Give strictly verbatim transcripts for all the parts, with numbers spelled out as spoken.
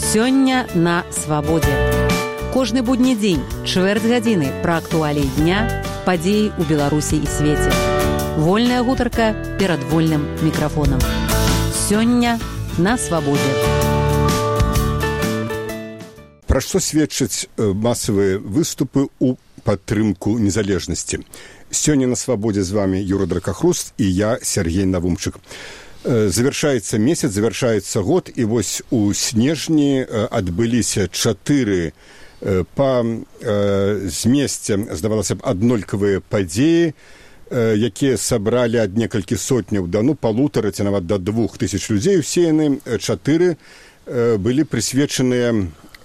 Сёння на свабодзе. Кожны будні дзень, чвэрць гадзіны пра актуаліі дня, падзеі ў Беларусі і свеце. Вольная гутарка перад вольным мікрафонам. Сёння на свабодзе. Пра што сведчаць масавыя выступы ў падтрымку незалежнасці? Сёння на свабодзе з вами Юра Дракахруст і я, Сергей Навумчык. Завершаецца месяц, завершаецца год, і вось у снежні адбыліся чатыры па змесце, здавалася б, аднолькавыя падзеі, якія сабралі ад некалькі сотняў да ну палутара ці нават да двух тысяч людзей. Усе яны чатыры былі прысвечаныя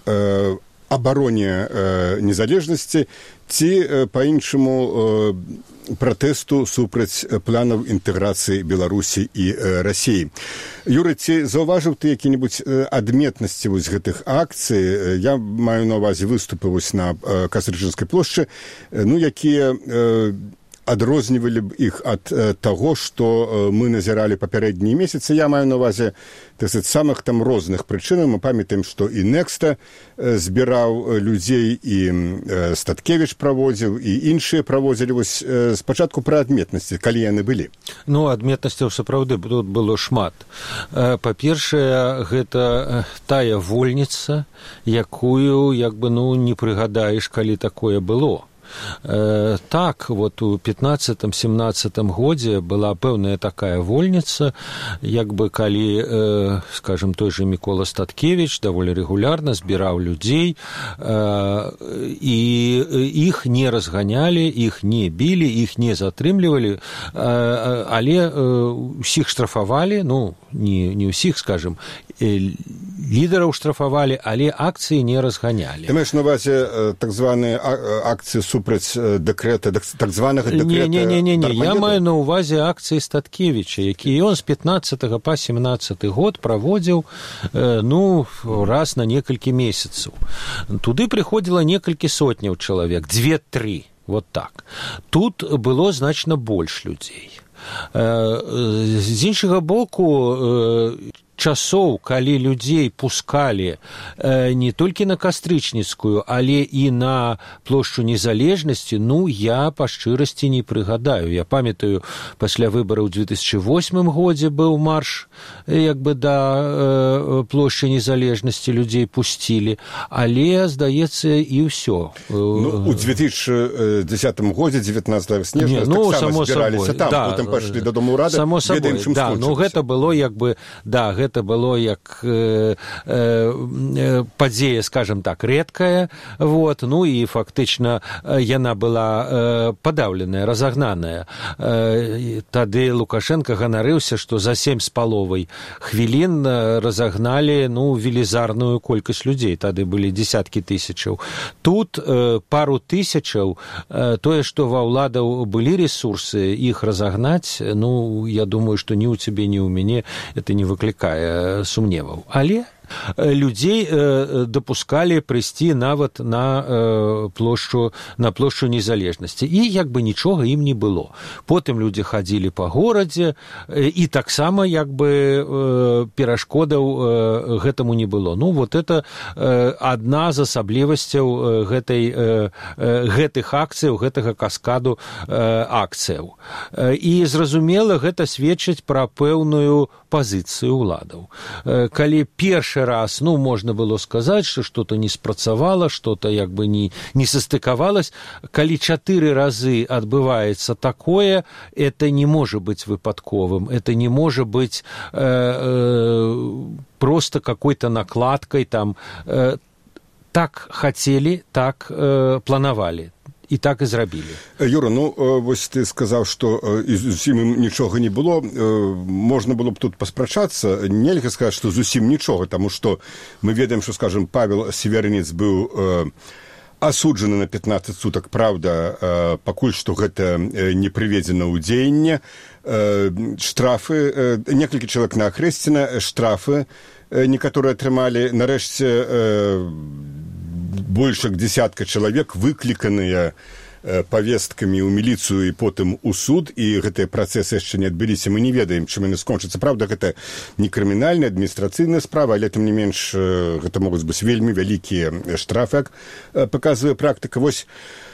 абароне незалежнасці ці па-іншаму пратэсту супраць планаў інтэграцыі Беларусі і Расіі. Юра, ці заўважыў ты які-небудзь адметнасці вось гэтых акцый? Я маю на ўвазе выступы вось на Кастрычынскай плошчы, ну, якія адрознівалі б іх ад таго, што мы назіралі папярэднія месяцы. Я маю на ўвазе, так сказаць, самых там розных прычынаў. Мы памятаем, што і Некста збіраў людзей, і Статкевіч праводзіў, і іншыя праводзілі. Вось спачатку пра адметнасці, калі яны былі. Ну, адметнасцяў сапраўды тут было шмат. Па-першае, гэта тая вольніца, якую, як бы, ну, не прыгадаеш, калі такое было. Э, так, вот у пятнаццатым-семнаццатым годзе была пэўная такая вольніца, як бы калі, э, скажем, той же Мікола Статкевіч даволі рэгулярна збіраў людзей, э, і іх не разганялі, іх не білі, іх не затрымлівалі, э, але э, усіх штрафавалі, ну, не, не ўсіх, скажем, э, лідараў штрафавалі, але акцыі не разганялі. Ты маеш на ўвазе так званыя акцыі супраць дэкрэта, так званага дэкрэта? Не, не, не, не, я маю на ўвазе акцыі Статкевіча, які ён з пятнаццатага па семнаццаты год праводзіў, ну, раз на некалькі месяцаў. Туды прыходзіла некалькі сотняў чалавек, дзве-тры, вот так. Тут было значна больш людзей. З іншага боку, часоў, калі людзей пускалі э, не толькі на Кастрычніцкую, але і на плошчу Незалежнасці, ну, я па шчырасці не прыгадаю. Я памятаю, пасля выбараў у две тысячы восьмым годзе быў марш, як бы, да э, плошчы Незалежнасці людзей пусцілі, але, здаецца, і ўсё. Ну, у две тысячи дзесятым годзе, дзевятнаццатага снежня, ну, таксама збіраліся там, да, потым пайшлі да Дому ўрада, само собой, да, ну, гэта было, як бы, да, гэта было як э, э, падзея, скажем так, рэдкая, вот, ну і фактычна яна была э, падаўленая, разагнаная. Э, тады Лукашенко ганарыўся, што за сем з паловай хвілін разагналі, ну, велізарную колькасць людзей, тады былі дзесяткі тысячаў. Тут э, пару тысячаў, э, тое, што ва ўладаў былі ресурсы іх разагнаць, ну, я думаю, што ні ў цябе, ні ў мяне это не выклікае сумневаў. Але людзей э, дапускалі прыйсці нават на э, плошчу на плошчу Незалежнасці, і як бы нічога ім не было. Потым людзі хадзілі па горадзе, э, і таксама як бы э, перашкодаў э, гэтаму не было. Ну, вот это э, адна з асаблівасцяў э, гэтай э, гэтых акцыяў, гэтага каскаду э, акцыяў. Э, і зразумела, гэта сведчыць пра пэўную пазіцыю ўладаў. Э, калі першы раз, ну, можно было сказать, что что-то не спрацавало, что-то як бы не, не состыковалось. Калі чатыры разы адбываецца такое, это не может быть выпадковым, это не может быть э, э, просто какой-то накладкой, там, э, так хотели, так э, планавалі. І так і зрабілі. Юра, ну, вось ты сказаў, што зусім ім нічога не было. Можна было б тут паспрачацца. Нельга сказаць, што зусім нічога, таму што мы ведаем, што, скажем, Павел Северынец быў асуджаны на пятнаццаць сутак. Праўда, пакуль што гэта не прыведзена ў дзеянне. Штрафы, некалькі чалавек на Ахрэсціна, штрафы некаторыя атрымалі. Нарэшце больш як дзесятка чалавек выкліканыя павесткамі ў міліцыю і потым у суд, і гэтыя працэсы яшчэ не адбыліся, мы не ведаем, чым яны скончацца. Правда, гэта не крымінальная, адміністрацыйная справа, але тым не менш гэта могуць быць вельмі вялікія штрафы, як паказвае практыка. Вось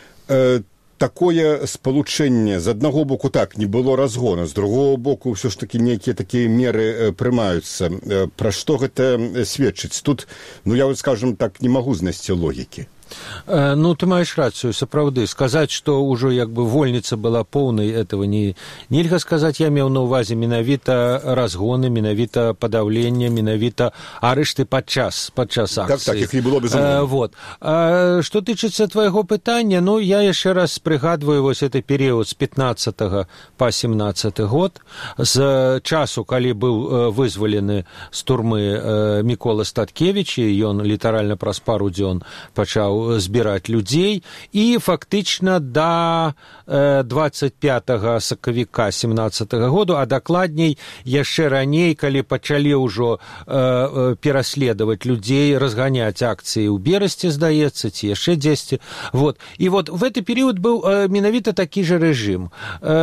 такое спалучэнне з аднаго боку так не было разгона, з другого боку ўсё ж такі нейкія такія меры прымаюцца. Пра што гэта сведчыць? Тут, ну я вот скажем так, не магу знайсці логікі. Ну, ты маеш рацыю, сапраўды. Сказаць, што ўжо як бы вольніца была поўнай, этого не нельга сказаць. Я меў на ўвазе менавіта разгоны, менавіта падаўленне, менавіта арышты падчас падчас акцыі. Так, так, іх не было безумоўна. Вот. А што тычыцца твайго пытання, ну, я яшчэ раз прыгадваю вось гэты перыяд з пятнаццатага па семнаццаты год, з часу, калі быў вызвалены з турмы Мікола Статкевіч, і ён літаральна праз пару дзён пачаў збіраць людзей, і фактычна да двадцать пятага сакавіка семнаццатага году, а дакладней яшчэ раней, калі пачалі ўжо пераследаваць людзей, разганяць акцыі ў Берасці, здаецца, ці яшчэ дзесьці. Вот. І вот в гэты перыяд быў менавіта такі же рэжым,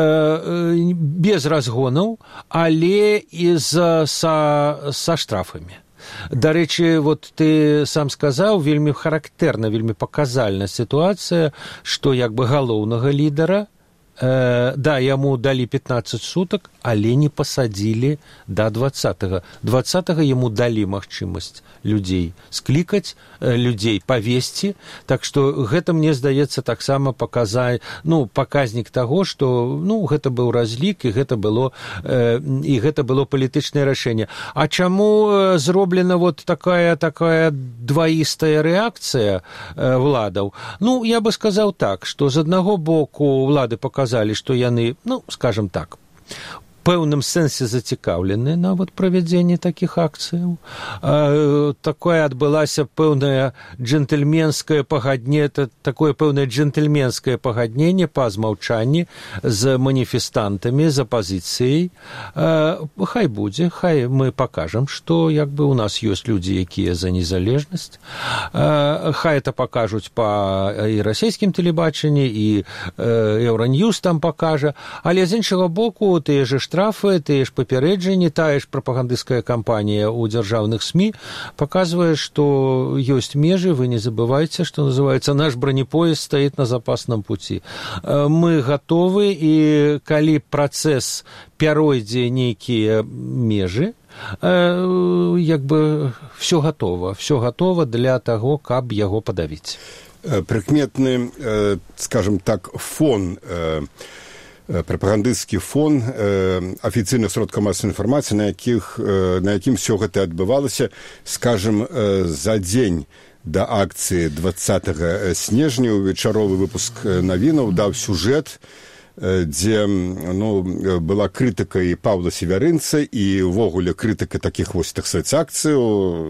без разгонаў, але і з, са, са штрафамі. Дарэчы, вот ты сам сказаў, вельмі характэрна, вельмі паказальна сітуацыя, што як бы галоўнага лідара, э, да, яму далі пятнаццаць сутак, але не пасадзілі да двадцатага. двадцатага яму далі магчымасць людзей склікаць, людзей павесці, так што гэта, мне здаецца, таксама паказай, ну, паказнік таго, што, ну, гэта быў разлік, і гэта было, э, і гэта было палітычнае рашэнне. А чаму зроблена вот такая, такая дваістая рэакцыя э, владаў? Ну, я бы сказаў так, што з аднаго боку ўлады паказалі, што яны, ну, скажем так, пэўным сэнсе зацікаўлены нават правядзенне такіх акцыяў. А, такое адбылася пэўнае джентльменскае пагадне, такое пэўнае джентльменскае пагадненне па змаўчанні з маніфестантамі, з апазіцыяй. А, хай будзе, хай мы пакажам, што як бы у нас ёсць людзі, якія за незалежнасць. А, хай это пакажуць па і расійскім тэлебачанні, і Еўраньюз там пакажа, але з іншага боку, тыя же штрафы, тыя ж папярэджанні, тая ж прапагандысцкая кампанія ў дзяржаўных СМІ паказвае, што ёсць межы, вы не забывайце, што называецца, наш бронепоезд стаіць на запасным пуці. Мы гатовы, і калі працэс пяройдзе нейкія межы, як бы все гатова, все гатова для таго, каб яго падавіць. Прыкметны, скажем так, фон, прапагандысцкі фон э, афіцыйных сродкаў масавай інфармацыі, на якіх, э, на якім все гэта адбывалася, скажем, э, за дзень да акцыі двадцатага снежня вечаровы выпуск навінаў даў сюжэт, э, дзе, ну, была крытыка і Паўла Севярынца, і ўвогуле крытыка такіх вось, так сказаць, акцый,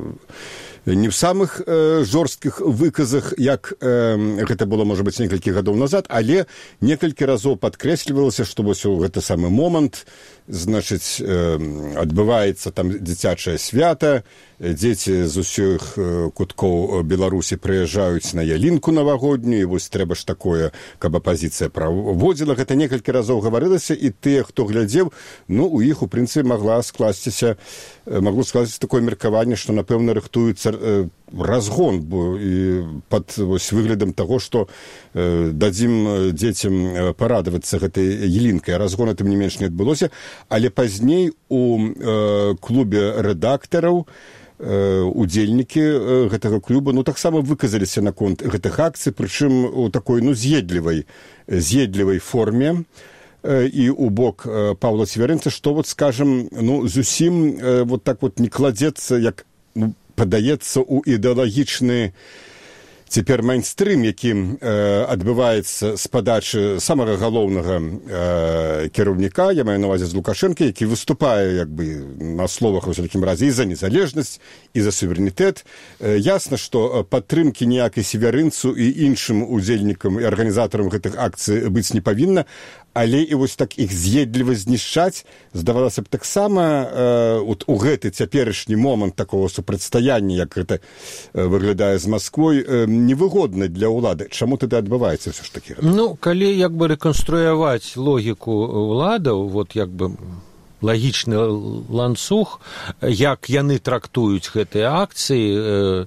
не в самых э, жорсткіх выказах, як э, гэта было, можа быць, некалькі гадоў назад, але некалькі разоў падкрэслівалася, што вось у гэты самы момант, значыць, э, адбываецца там дзіцячае свята, дзеці з усіх куткоў Беларусі прыязджаюць на ялінку навагоднюю, і вось трэба ж такое, каб апазіцыя праводзіла. Гэта некалькі разоў гаварылася, і тыя, хто глядзеў, ну, у іх, у прынцыпе, магла скласціся, магло скласціся такое меркаванне, што, напэўна, рыхтуецца разгон, бо і пад вось выглядам таго, што э, дадзім дзецям парадавацца гэтай ялінкай. Разгона, тым не менш, не адбылося, але пазней у э, клубе рэдактараў э, удзельнікі э, гэтага клуба, ну, таксама выказаліся наконт гэтых акцый, прычым у такой, ну, з'едлівай, з'едлівай форме, і у бок Паўла Севярынца, што, вот, скажем, ну, зусім э, вот так вот не кладзецца, як, ну, падаецца ў ідэалагічны цяпер майнстрым, які э, адбываецца з падачы самага галоўнага э, кіраўніка, я маю на ўвазе з Лукашэнка, які выступае як бы на словах у усякім разе і за незалежнасць, і за суверэнітэт. Э, ясна, што падтрымкі ніякай Севярынцу і іншым удзельнікам і арганізатарам гэтых акцый быць не павінна, але і вось так іх з'едліва знішчаць, здавалася б, таксама э, от у гэты цяперашні момант такого супрацьстаяння, як гэта э, выглядае з Масквой, э, невыгодна для ўлады. Чаму тады адбываецца ўсё ж такі? Ну, калі як бы рэканструяваць логіку ўладаў, вот як бы лагічны ланцуг, як яны трактуюць гэтыя акцыі,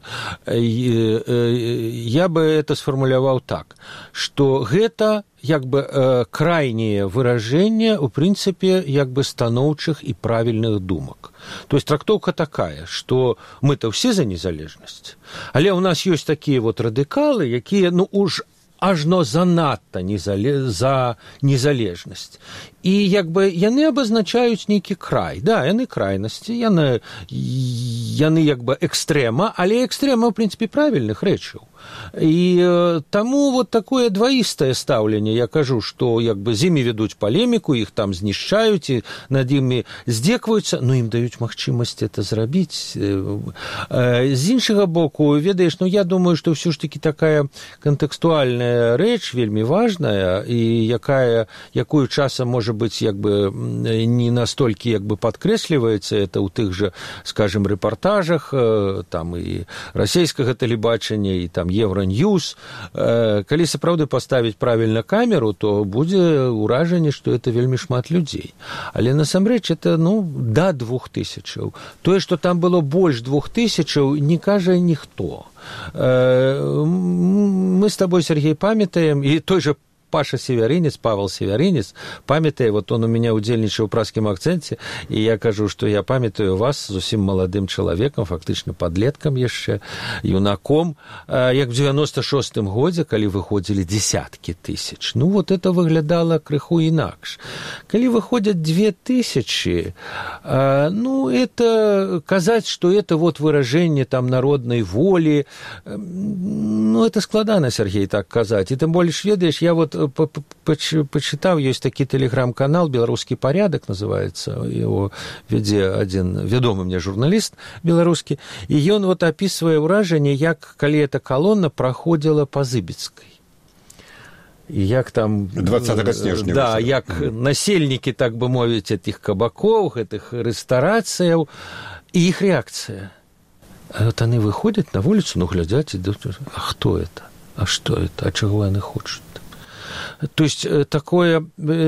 я бы это сфармуляваў так, што гэта як бы крайнее выражение, у прынцыпе, як бы станоўчых і правільных думак. То есть трактоўка такая, што мы-то ўсе за незалежнасць, але ў нас ёсць такія вот радыкалы, якія, ну, уж ажно занадта незале... за незалежнасць. І як бы яны абазначаюць нейкі край. Да, яны крайнасці, яны, яны як бы экстрэма, але экстрэма, ў прынцыпе, правільных рэчаў. І э, таму вот такое дваістае стаўленне, я кажу, што як бы з імі вядуць палеміку, іх там знішчаюць і над імі здзекваюцца, но ім даюць магчымасць это зрабіць. Э, э, з іншага боку, ведаеш, ну я думаю, што ўсё ж такі такая кантэкстуальная рэч, вельмі важная, і якая, якую часам можа быць як бы не настолькі як бы падкрэсліваецца это ў тых жа, скажем, рэпартажах, э, там і расійскага тэлебачання, і там Евроньюз. Калі сапраўды паставіць правільна камеру, то будзе ўражанне, што это вельмі шмат людзей. Але насамрэч это, ну, да двух тысячаў. Тое, што там было больш двух тысячаў, не кажа ніхто. Мы з табой, Сергей, памятаем, і той жа Паша Северинец, Павел Северинец, памятае, вот он у меня удзельнічаў у пражскім акцэнце, і я кажу, што я памятаю вас зусім маладым чалавекам, фактычна падлеткам яшчэ, юнаком, як в девяносто шостым годзе, калі выходзілі десяткі тысяч. Ну, вот это выглядала крыху інакш. Калі выходят две тысячи, ну, это казаць, што это вот выражэнне там народнай волі, ну, это складана, Сергей, так казаць. І тым больш, ведаеш, я вот почитал, есть такі телеграм-канал «Беларускі парядак» называется, его вядзе один вядомы мне журналист беларускі, і ён вот описывае ўражанне, як калі эта колонна проходила по Зыбецкай. І як там... двадцатого снежня. Да, як насельнікі, так бы мовіць, этих кабакоў, гэтых рэстарацыяў, і іх реакция. А вот они выходят на улицу, ну, глядят, и думают, а кто это? А что это? А чего они хочут? То есть такое,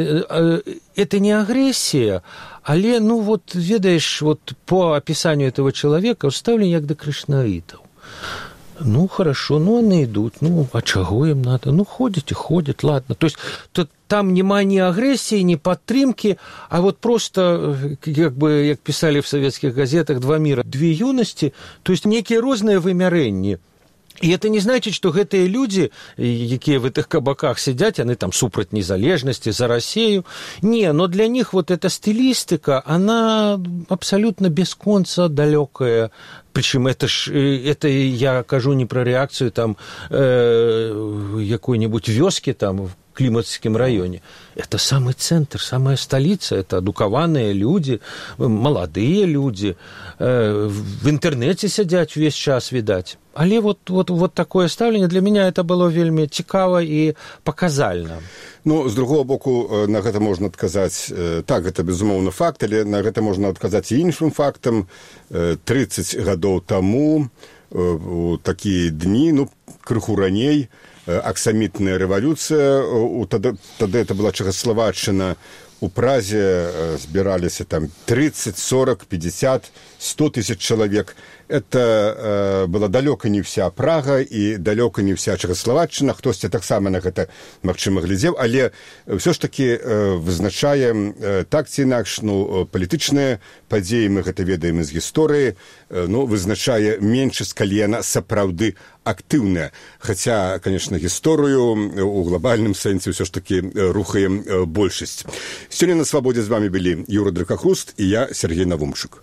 это не агрессия, але, ну вот, ведаешь, вот по описанию этого человека уставлен як да кришнаитов. Ну, хорошо, ну, они идут, ну, а чего им надо? Ну, ходят и ходят, ладно. То есть то, там нема ни агрессии, ни подтримки, а вот просто, как бы, как писали в советских газетах, два мира, две юности, то есть некие розныя вымярэнні. І это не значит, што гэтыя людзі, якія в этих кабаках сидят, яны там супраць незалежнасці, за Россию. Не, но для них вот эта стилистика, она абсолютно без конца далекая. Причем это ж, это я кажу не про реакцию там э, якой-нибудь вёскі там в Климатском районе. Это самый центр, самая столица, это адукаваныя люди, молодые люди, э, в интернете сядзяць весь час, видать. Але вот, вот, вот такое ставленне для меня это было вельмі цікава і паказальна. Ну, з другого боку, на гэта можна адказаць, так, гэта безумоўна факт, але на гэта можна адказаць і іншым фактам. тридцать гадоў таму, у такія дні, ну, крыху раней, аксамітная рэвалюцыя, тады, тады это была Чэхаславаччына, у Празе збіраліся там тридцать, сорок, пятьдесят, сто тысяч чалавек. Это э, была далёка не вся Прага і далёка не вся Чэхаславаччына, хтосьці таксама на гэта, магчыма, глядзеў, але ўсё ж такі э, вызначае э, так ці інакш, ну, палітычныя падзеі, мы гэта ведаем з гісторыі, э, ну, вызначае меншасць, калі яна сапраўды актыўная. Хаця, конечно, гісторыю у глобальным сэнсе ўсё ж такі рухае э, большасць. Сёння на свабодзе з вами былі Юра Дракахруст і я, Сергей Навумчык.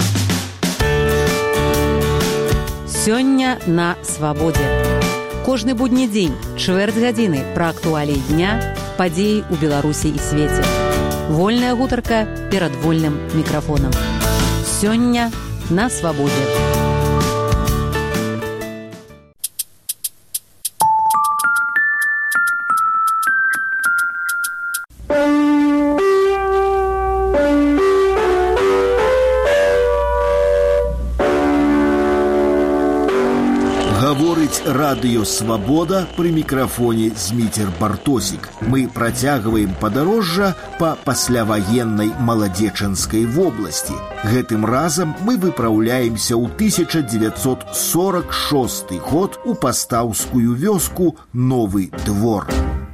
Сёння на свабодзе. Кожны будні дзень, чвэрць гадзіны пра актуаліі дня, падзеі ў Беларусі і свеце. Вольная гутарка перад вольным мікрафонам. Сёння на свабодзе. радыё «Свабода», пры мікрафоне Зміцер Бартосік. Мы працягваем падарожжа па пасляваеннай маладзечанскай вобласці. Гэтым разам мы выпраўляемся ў тысяча дзевяцьсот сорок шосты год у пастаўскую вёску Новы Двор.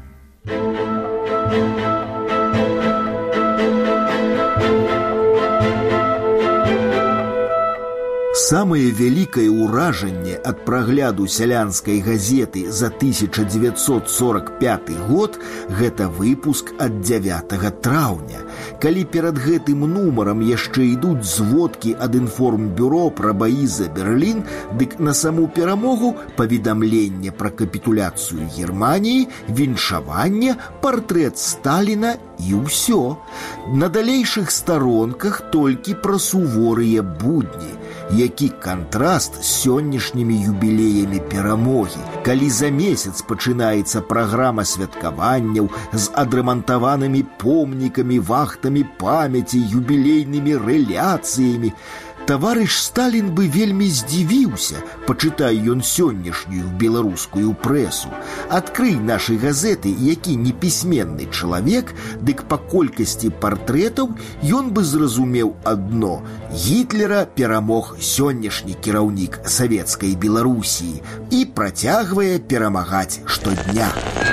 Самае вялікае ўражанне ад прагляду сялянскай газеты за тысяча дзевяцьсот сорок пяты год – гэта выпуск ад дзявятага траўня. Калі перад гэтым нумарам яшчэ ідуць зводкі ад інформбюро пра баі за Берлін, дык на саму перамогу паведамленне пра капітуляцыю Германіі, віншаванне, партрэт Сталіна і ўсё. На далейшых старонках толькі пра суворыя будні. Які кантраст з сённяшнімі юбілеямі перамогі, калі за месяц пачынаецца праграма святкаванняў з адрамантаванымі помнікамі, вахтамі памяці, юбілейнымі рэляцыямі. Таварыш Сталін бы вельмі здзівіўся, пачытай ён сённяшнюю беларускую прэсу. Адкрый нашы газеты, які непісьменны чалавек, дык па колькасці партрэтаў ён бы зразумеў адно: Гітлера перамог сённяшні кіраўнік савецкай Беларусіі і працягвае перамагаць штодня.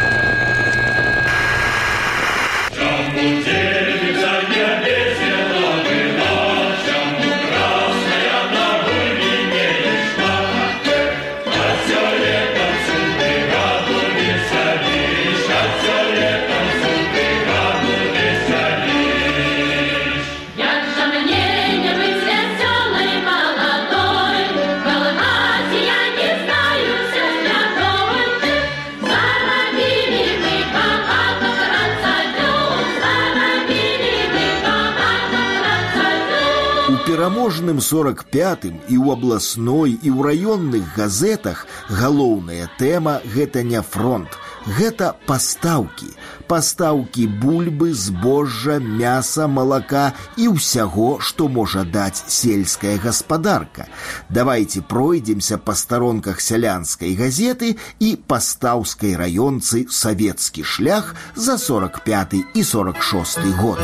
Пераможным сорок пятым і ў абласной, і ў раённых газетах галоўная тэма – гэта не фронт, гэта пастаўкі. Пастаўкі бульбы, збожжа, мяса, малака і ўсяго, што можа даць сельская гаспадарка. Давайце пройдземся па старонках сялянскай газеты і пастаўскай раёнцы «Савецкі шлях» за сорок пяты і сорок шосты год.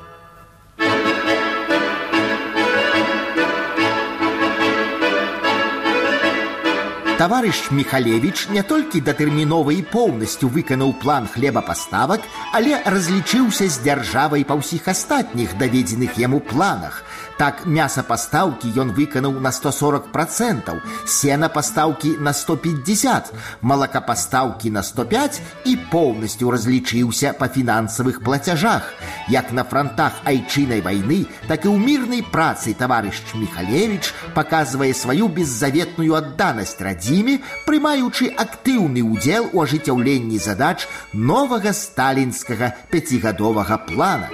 Таварыш Міхалевіч не толькі датэрмінова і поўнасцю выканаў план хлебапаставак, але разлічыўся з дзяржавай па ўсіх астатніх даведзеных яму планах. Так, мясапастаўкі ён выканаў на сто сорок процентаў, сенапастаўкі на сто пятьдесят, малакапастаўкі на сто пять і поўнасцю разлічыўся па фінансавых плацяжах. Як на фронтах айчыннай вайны, так і ў мірнай працы таварыш Міхалевіч паказвае сваю беззаветную адданасць радзіме, прымаючы актыўны ўдзел у ажыццяўленні задач новага сталінскага пяцігадовага плана.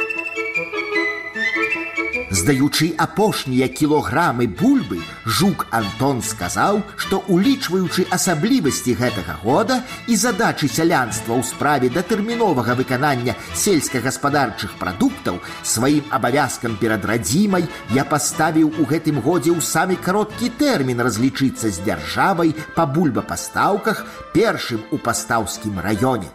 Здаючы апошнія кілаграмы бульбы, Жук Антон сказаў, што, улічваючы асаблівасці гэтага года і задачы сялянства ў справе датэрміновага выканання сельскагаспадарчых прадуктаў, сваім абавязкам перад радзімай я паставіў у гэтым годзе ў самы кароткі тэрмін разлічыцца з дзяржавай па бульбапастаўках, першым у пастаўскім раёне.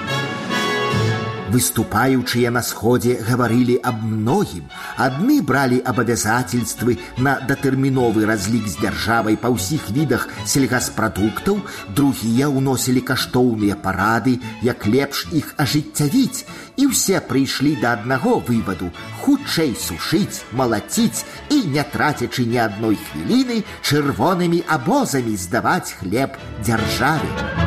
Выступаючыя на сходзе гаварылі аб многім. Адны бралі абавязательствы на датэрміновы разлік з дзяржавай па ўсіх відах сельгаспрадуктаў, другія ўносілі каштоўныя парады, як лепш іх ажыццявіць. І ўсе прыйшлі да аднаго вываду: хутчэй сушыць, малаціць і, не трацячы ні адной хвіліны, чырвонымі абозамі здаваць хлеб дзяржаве.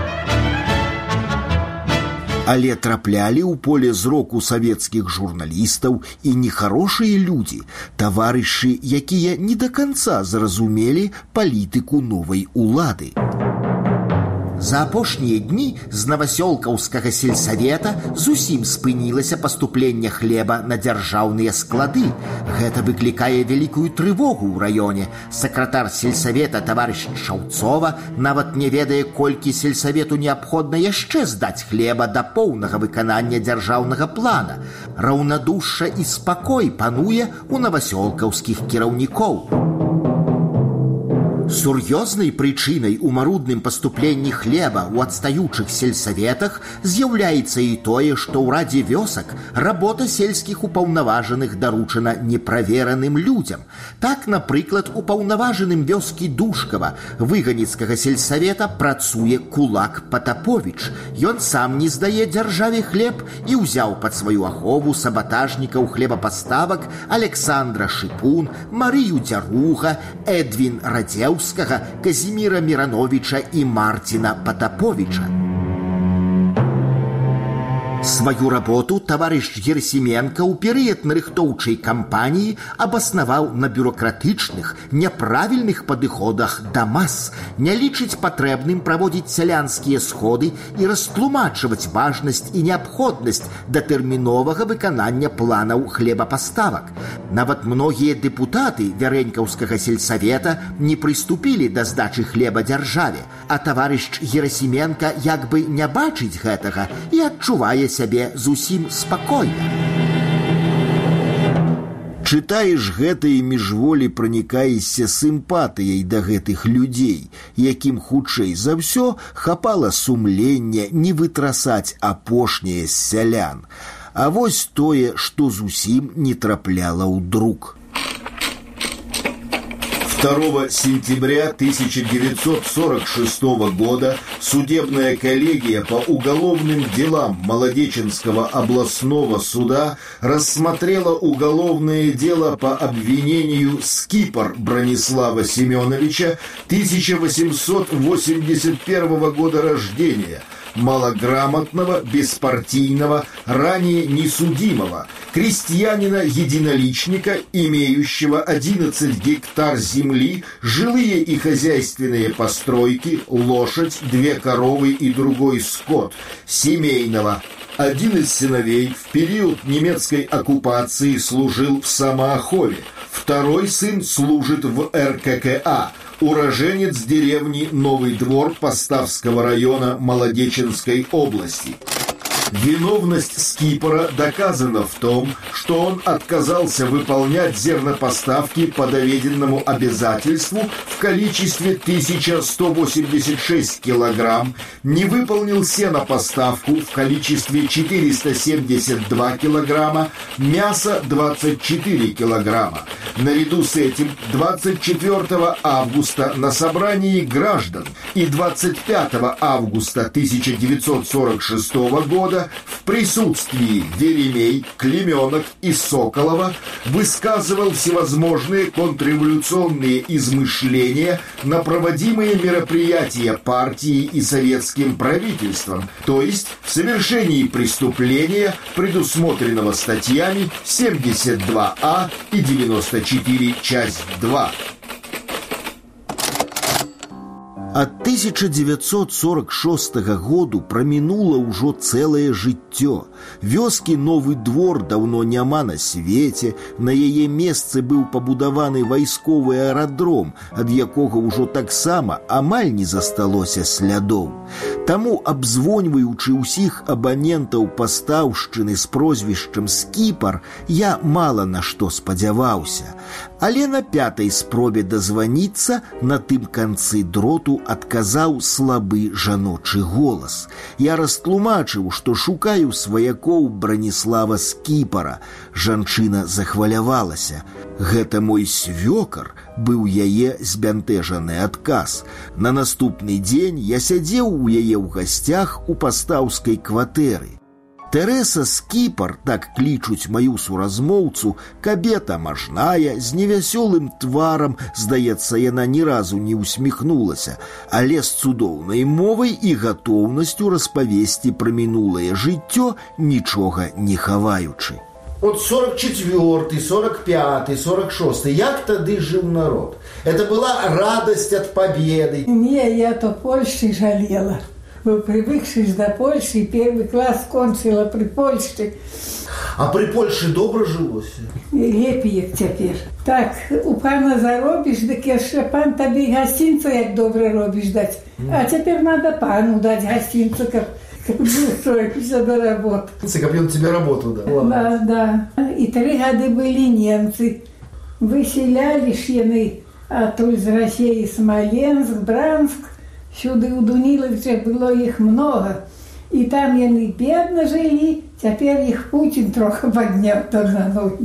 Але траплялі ў поле зроку савецкіх журналістаў і нехарошыя людзі, таварышы, якія не да канца зразумелі палітыку новай улады. За апошнія дні з навасёлкаўскага сельсавета зусім спынілася паступленне хлеба на дзяржаўныя склады. Гэта выклікае вялікую трывогу ў раёне. Сакратар сельсавета таварыш Шаўцова нават не ведае, колькі сельсавету неабходна яшчэ здаць хлеба да поўнага выканання дзяржаўнага плана. Раўнадушша і спакой пануе ў навасёлкаўскіх кіраўнікоў. Сур'ёзнай прычынай у марудным паступленні хлеба ў адстаючых сельсаветах з'яўляецца і тое, што ў радзе вёсак работа сельскіх упаўнаважаных даручана неправераным людзям. Так, напрыклад, упаўнаважаным вёскі Душкава выганіцкага сельсавета працуе кулак Патаповіч. Ён сам не здае дзяржаве хлеб і ўзяў пад сваю ахову сабатажнікаў хлебапаставак Александра Шыпун, Марыю Дзяруга, Эдвін Радзеў, Казіміра Мірановіча і Марціна Патаповіча. Сваю работу таварыш Герасіменка ў перыяд нарыхтоўчай кампаніі абаснаваў на бюрократычных, няправільных падыходах да мас, не лічыць патрэбным праводзіць сялянскія сходы і растлумачваць важнасць і неабходнасць датэрміновага выканання планаў хлебапаставак. Нават многія дэпутаты Вярэнькаўскага сельсавета не прыступілі да здачы хлеба дзяржаве, а таварыш Герасіменка як бы не бачыць гэтага і адчувае сябе зусім спакойна. Чытаеш гэта і міжволі пранікаешся сімпатыяй да гэтых людзей, якім хутчэй за ўсё хапала сумлення не вытрасаць апошняе з сялян. А вось тое, што зусім не трапляла ў друк. второго сентября тысяча девятьсот сорок шестого года судебная коллегия по уголовным делам Молодеченского областного суда рассмотрела уголовное дело по обвинению Скипор Бронислава Семеновича тысяча восемьсот восемьдесят первого года рождения, малограмотного, беспартийного, ранее несудимого, крестьянина-единоличника, имеющего одиннадцать гектар земли, жилые и хозяйственные постройки, лошадь, две коровы и другой скот, семейного. Один из сыновей в период немецкой оккупации служил в Самоохове, второй сын служит в эр ка ка а, уроженец деревни Новый Двор Поставского района Молодеченской области. Виновность Скипора доказана в том, что он отказался выполнять зернопоставки по доведенному обязательству в количестве тысяча сто восемьдесят шесть килограмм, не выполнил сенопоставку в количестве четыреста семьдесят два килограмма, мясо двадцать четыре килограмма. Наряду с этим двадцать четвёртого августа на собрании граждан и двадцать пятого августа тысяча девятьсот сорок шестого года в присутствии Веремей, Клеменок и Соколова высказывал всевозможные контрреволюционные измышления на проводимые мероприятия партии и советским правительством, то есть в совершении преступления, предусмотренного статьями семьдесят два а и девяносто четыре часть два. Ад тысяча девятьсот сорок шестого году прамінула ўжо цэлае жыццё. Вёскі Новы Двор даўно няма на свеце, на яе месцы быў пабудаваны вайсковы аэрадром, ад якога ўжо таксама амаль не засталося слядоў. Таму, абзвоньваючы ўсіх абанентаў пастаўшчыны з прозвішчам Скіпар, я мала на што спадзяваўся. Але на пятай спробе дазваніцца на тым канцы дроту адказаў слабы жаночы голас. Я растлумачыў, што шукаю сваякоў Браніслава Скіпара. Жанчына захвалявалася. Гэта мой свёкар, быў яе збянтэжаны адказ. На наступны дзень я сядзеў у яе ў гасцях у пастаўскай кватэры. Тэрэса Скіпар, так клічуць маю суразмоўцу, кабета мажная, з невясёлым тварам, здаецца, яна ні разу не усміхнулася, але з цудоўнай мовай і гатоўнасцю распавесці пра мінулае жыццё, нічога не хаваючы. Вот сорок четвёртый, сорок пятый, сорок шестой, як тады жыў народ? Это была радость от победы. Не, я то Польши жалела. Вы привыкшись до Польши, первый класс кончила при Польше. А при Польше добра жылося? Лепей, як цяпер. Так, у пана заробіш, дык яшчэ пан табе гасцінцу як добра робіш даць. А цяпер надо пану даць гасцінцу, каб устроіўся до работы. Каб ён тебе работу даў. Да, да. І тры гады былі немцы. Выселялі ж яны а тут з Росіі Смоленск, Бранск, сюди у Дуніловича было іх много. І там яны бедна жылі, цяпер іх Путін трохи падняў там на ногі.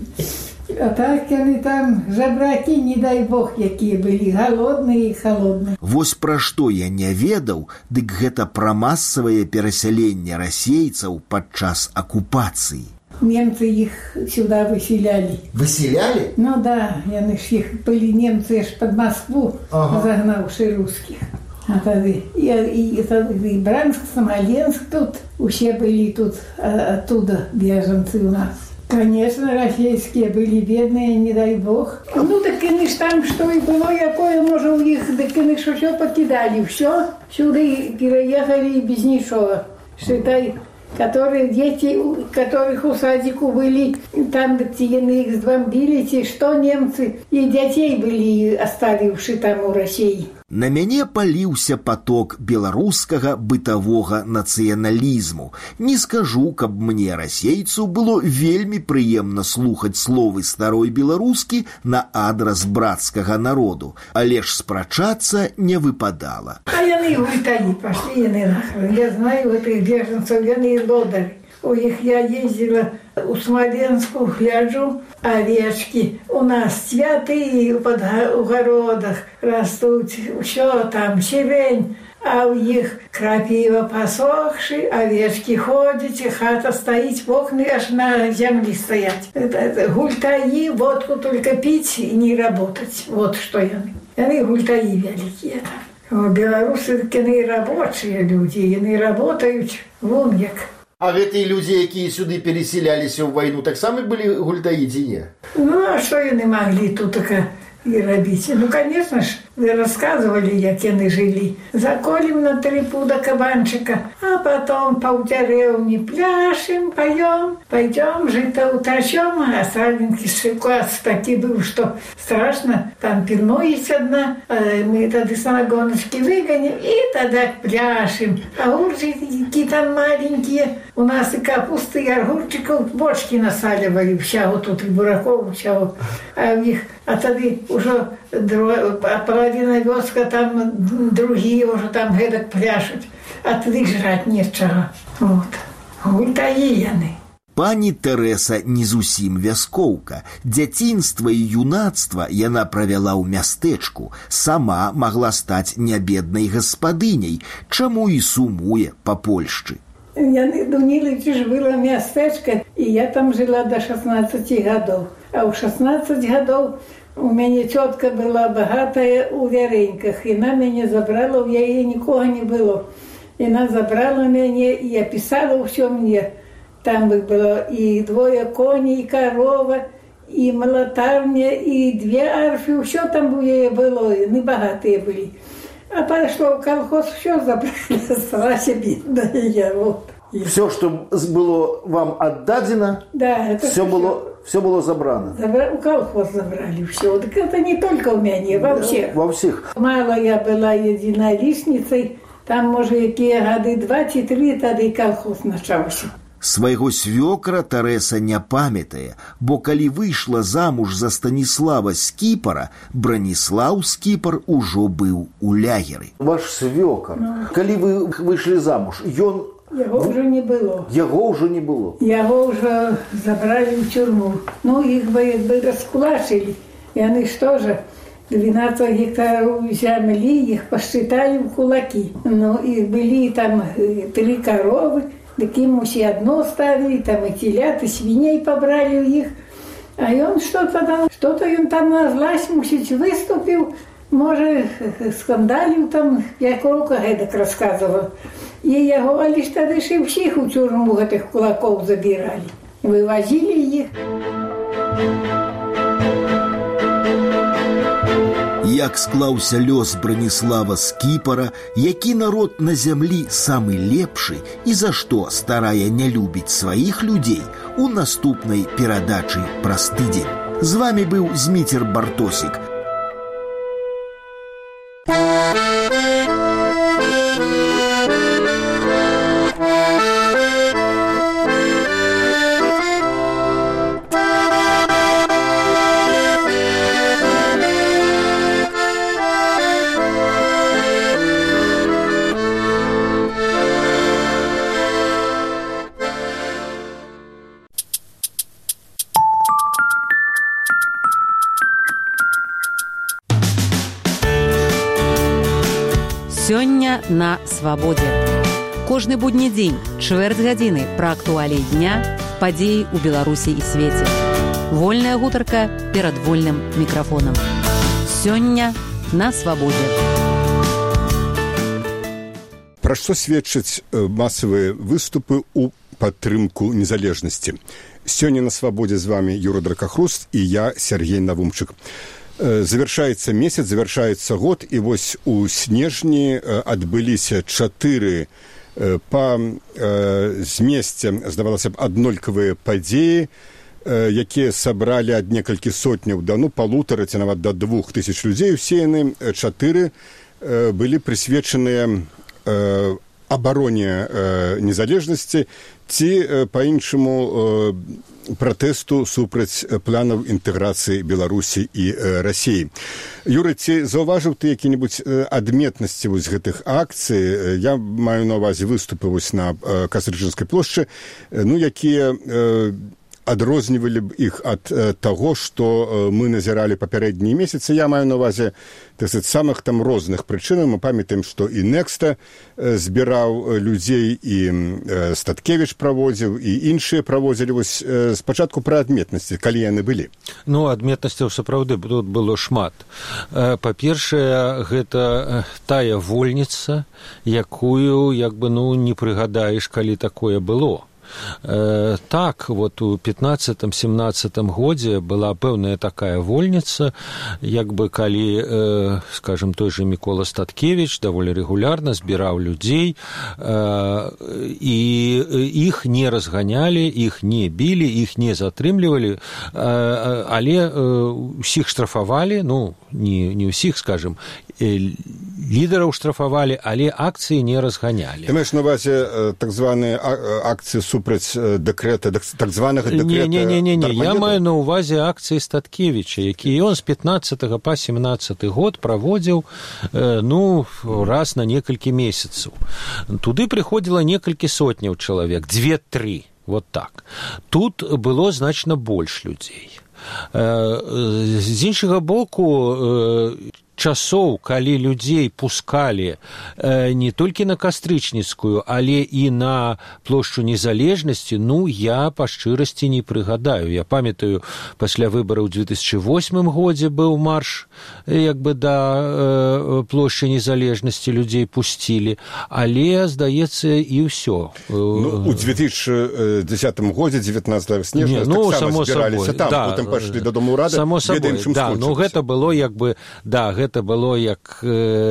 А так яны там жабракі, не дай Бог, якія былі, голодныя і холодныя. Вось пра што я не ведаў, дык гэта пра масавае перасяленне расейцаў падчас акупацыі. Немцы іх сюда выселялі. Выселялі? Ну да, яны ж іх былі немцы ж пад Москву, ага, загнаўшы русскіх. А тады і, і, і, і Бранск, Смоленск тут, усе былі тут, а, оттуда бежанцы у нас. Конечно, расійскія былі бедныя, не дай Бог. Ну, так яны ж там, што і было, якое, можа, у іх, так яны ж усё пакідалі, ўсё, сюды переехалі без нічога. Считай, которые дети, которых у садику были, там, где яны их сбомбили, ці што немцы, і дзяцей былі, оставивши там у России. На мяне паліўся поток беларускага бытавога нацыяналізму. Не скажу, каб мне, расейцу, было вельмі прыемна слухаць словы старой беларускі на адрас брацкага народу, але ж спрачацца не выпадала. А яны гультані пашлі, яны нахрен. Я знаю гэтых бежанцаў, яны лодары. У іх я ездила у Смоленску, гляджу, овечки. У нас цвяты под у городах растут, все там, сирень, а у іх крапива посохши, овечки ходят, хата стоит, в окна аж на земле стоять. Это, это гультаи, водку только пить и не работать. Вот что яны. Яны гультаи великие там. Белорусы таки рабочие люди, яны работают вон як. А гэтыя людзі, якія сюды переселяліся ў вайну, таксама былі гультаі ці не? Ну, а што яны маглі тут така і рабіць? Ну, конечно ж, вы рассказывали, як яны жылі. Заколем на три пуда кабанчика, а потом по деревне пляшем, поем, пойдем, жито утащем. А сальненький ситуация таки был, что страшно. Там пивно есть одна, мы тогда самогоночки выгоним и тогда пляшем. Огурчики там маленькие. У нас и капусты, и огурчиков бочки насаливали, всяго тут, и бураков, всяго. А у них, а тогда уже половина вёска, там другие уже там гэтак пляшут. А тады жрать нечага. Вот. Гультаі яны. Пані Тэрэса не зусім вяскоўка. Дзяцінства і юнацтва яна правяла ў мястэчку. Сама магла стаць нябеднай гаспадыняй, чаму і сумуе па Польшчы. Яны Дуніловича ж было мястэчка, і я там жыла до шестнадцати гадоў. А ў шестнадцать гадоў у мяне цётка была багатая у Вярэньках, і на мяне забрала, у яе нікога не было. Яна забрала мяне і апісала ўсё мне. Там было і двое коней, і корова, і малатарня, і две арфы, ўсё там у яе было, яны багатыя былі. А пайшло ў колхоз, ўсё забрали, сталася бедная я, вот. Все, что было вам отдадено, да, это все, было, все было забрано. Забра... У колхоз забрали все. Так это не только у меня, во всех. Во всех. Мало я была единоличницей, там, может, какие годы два ці три, тогда и колхоз начался. Свайго свёкра Тэрэса не памятае, бо калі выйшла замуж за Станіслава Скіпара, Браніслаў Скіпар ужо быў у лягеры. Ваш свёкар, ну, калі вы выйшлі замуж, ён... Яго ўжо не было. Яго ўжо не было. Яго ўжо забралі ў тюрму. Ну, іх бы, бы раскулачылі. Яны што же, двенадцать гектаров зямлі, іх посчитали в кулаки. Ну, і былі там три коровы, так им усе одно ставили, там и телят, и свиней побрали у них. А он что-то там, что-то он там на злость, мусить, выступил, может, скандалил там, я крока гэтак рассказывал. И его лишь тогда же всех у тюрьму этих кулаков забирали. Вывозили их. Як склаўся лёс Браніслава Скіпара, які народ на зямлі самы лепшы і за што старая не любіць сваіх людзей, у наступнай перадачы праз тыдзень. З вами быў Зміцер Бартосік. Сёння на свабодзе. Кожны будні дзень, чвэрць гадзіны пра актуаліі дня, падзеі ў Беларусі і свеце. Вольная гутарка перад вольным мікрафонам. Сёння на свабодзе. Пра што сведчаць масавыя выступы ў падтрымку незалежнасці? Сёння на свабодзе з вами Юра Дракахруст і я, Сергей Навумчык. Завяршаецца месяц, завяршаецца год, і вось у снежні адбыліся чатыры па змесце, здавалася б, аднолькавыя падзеі, якія сабралі ад некалькі сотняў да ну палутара ці нават да двух тысяч людзей. Усе яны чатыры былі прысвечаныя абароне незалежнасці ці па-іншаму пратэсту супраць планаў інтэграцыі Беларусі і Расіі. Юра, ці заўважыў ты які-небудзь адметнасці вось гэтых акцый? Я маю на ўвазе выступы вось на Кастрычынскай плошчы, ну, якія адрознівалі б іх ад таго, што мы назіралі папярэднія месяцы. Я маю на ўвазе, так сказаць, самых там розных прычынаў. Мы памятаем, што і Некста збіраў людзей, і Статкевіч праводзіў, і іншыя праводзілі. Вось спачатку пра адметнасці, калі яны былі. Ну, адметнасцяў сапраўды тут было шмат. Па-першае, гэта тая вольніца, якую, як бы, ну, не прыгадаеш, калі такое было. Э, так, вот у пятнадцатым-семнадцатым годзе была пэўная такая вольніца, як бы калі, э, скажем, той же Мікола Статкевіч даволі рэгулярна збіраў людзей, э, і іх не разганялі, іх не білі, іх не затрымлівалі, э, але э, усіх штрафавалі, ну, не, не ўсіх, скажем, э, лідараў штрафавалі, але акцыі не разганялі. Ты маеш на ўвазе так званыя акцыі супраць дэкрэта, так званага дэкрэта? Не, не, не, не, я маю на ўвазе акцыі Статкевіча, які ён з пятнаццатага па семнаццаты год праводзіў, ну, раз на некалькі месяцаў. Туды прыходзіла некалькі сотняў чалавек, дзве-тры, вот так. Тут было значна больш людзей. З іншага боку, часоў, калі людзей пускалі э, не толькі на Кастрычніцкую, але і на плошчу Незалежнасці, ну, я па шчырасці не прыгадаю. Я памятаю, пасля выбараў у две тысячы восьмым годзе быў марш, як бы, да э, плошчы Незалежнасці людзей пусцілі, але, здаецца, і ўсё. Ну, у две тысячи дзесятым годзе, дзевятнадцатага снежня, ну, таксама збіраліся там, да, потым пайшлі да Дому Рады, само ведаем, чым да, скончылася. ну, гэта было, як бы, да, гэта это было як э,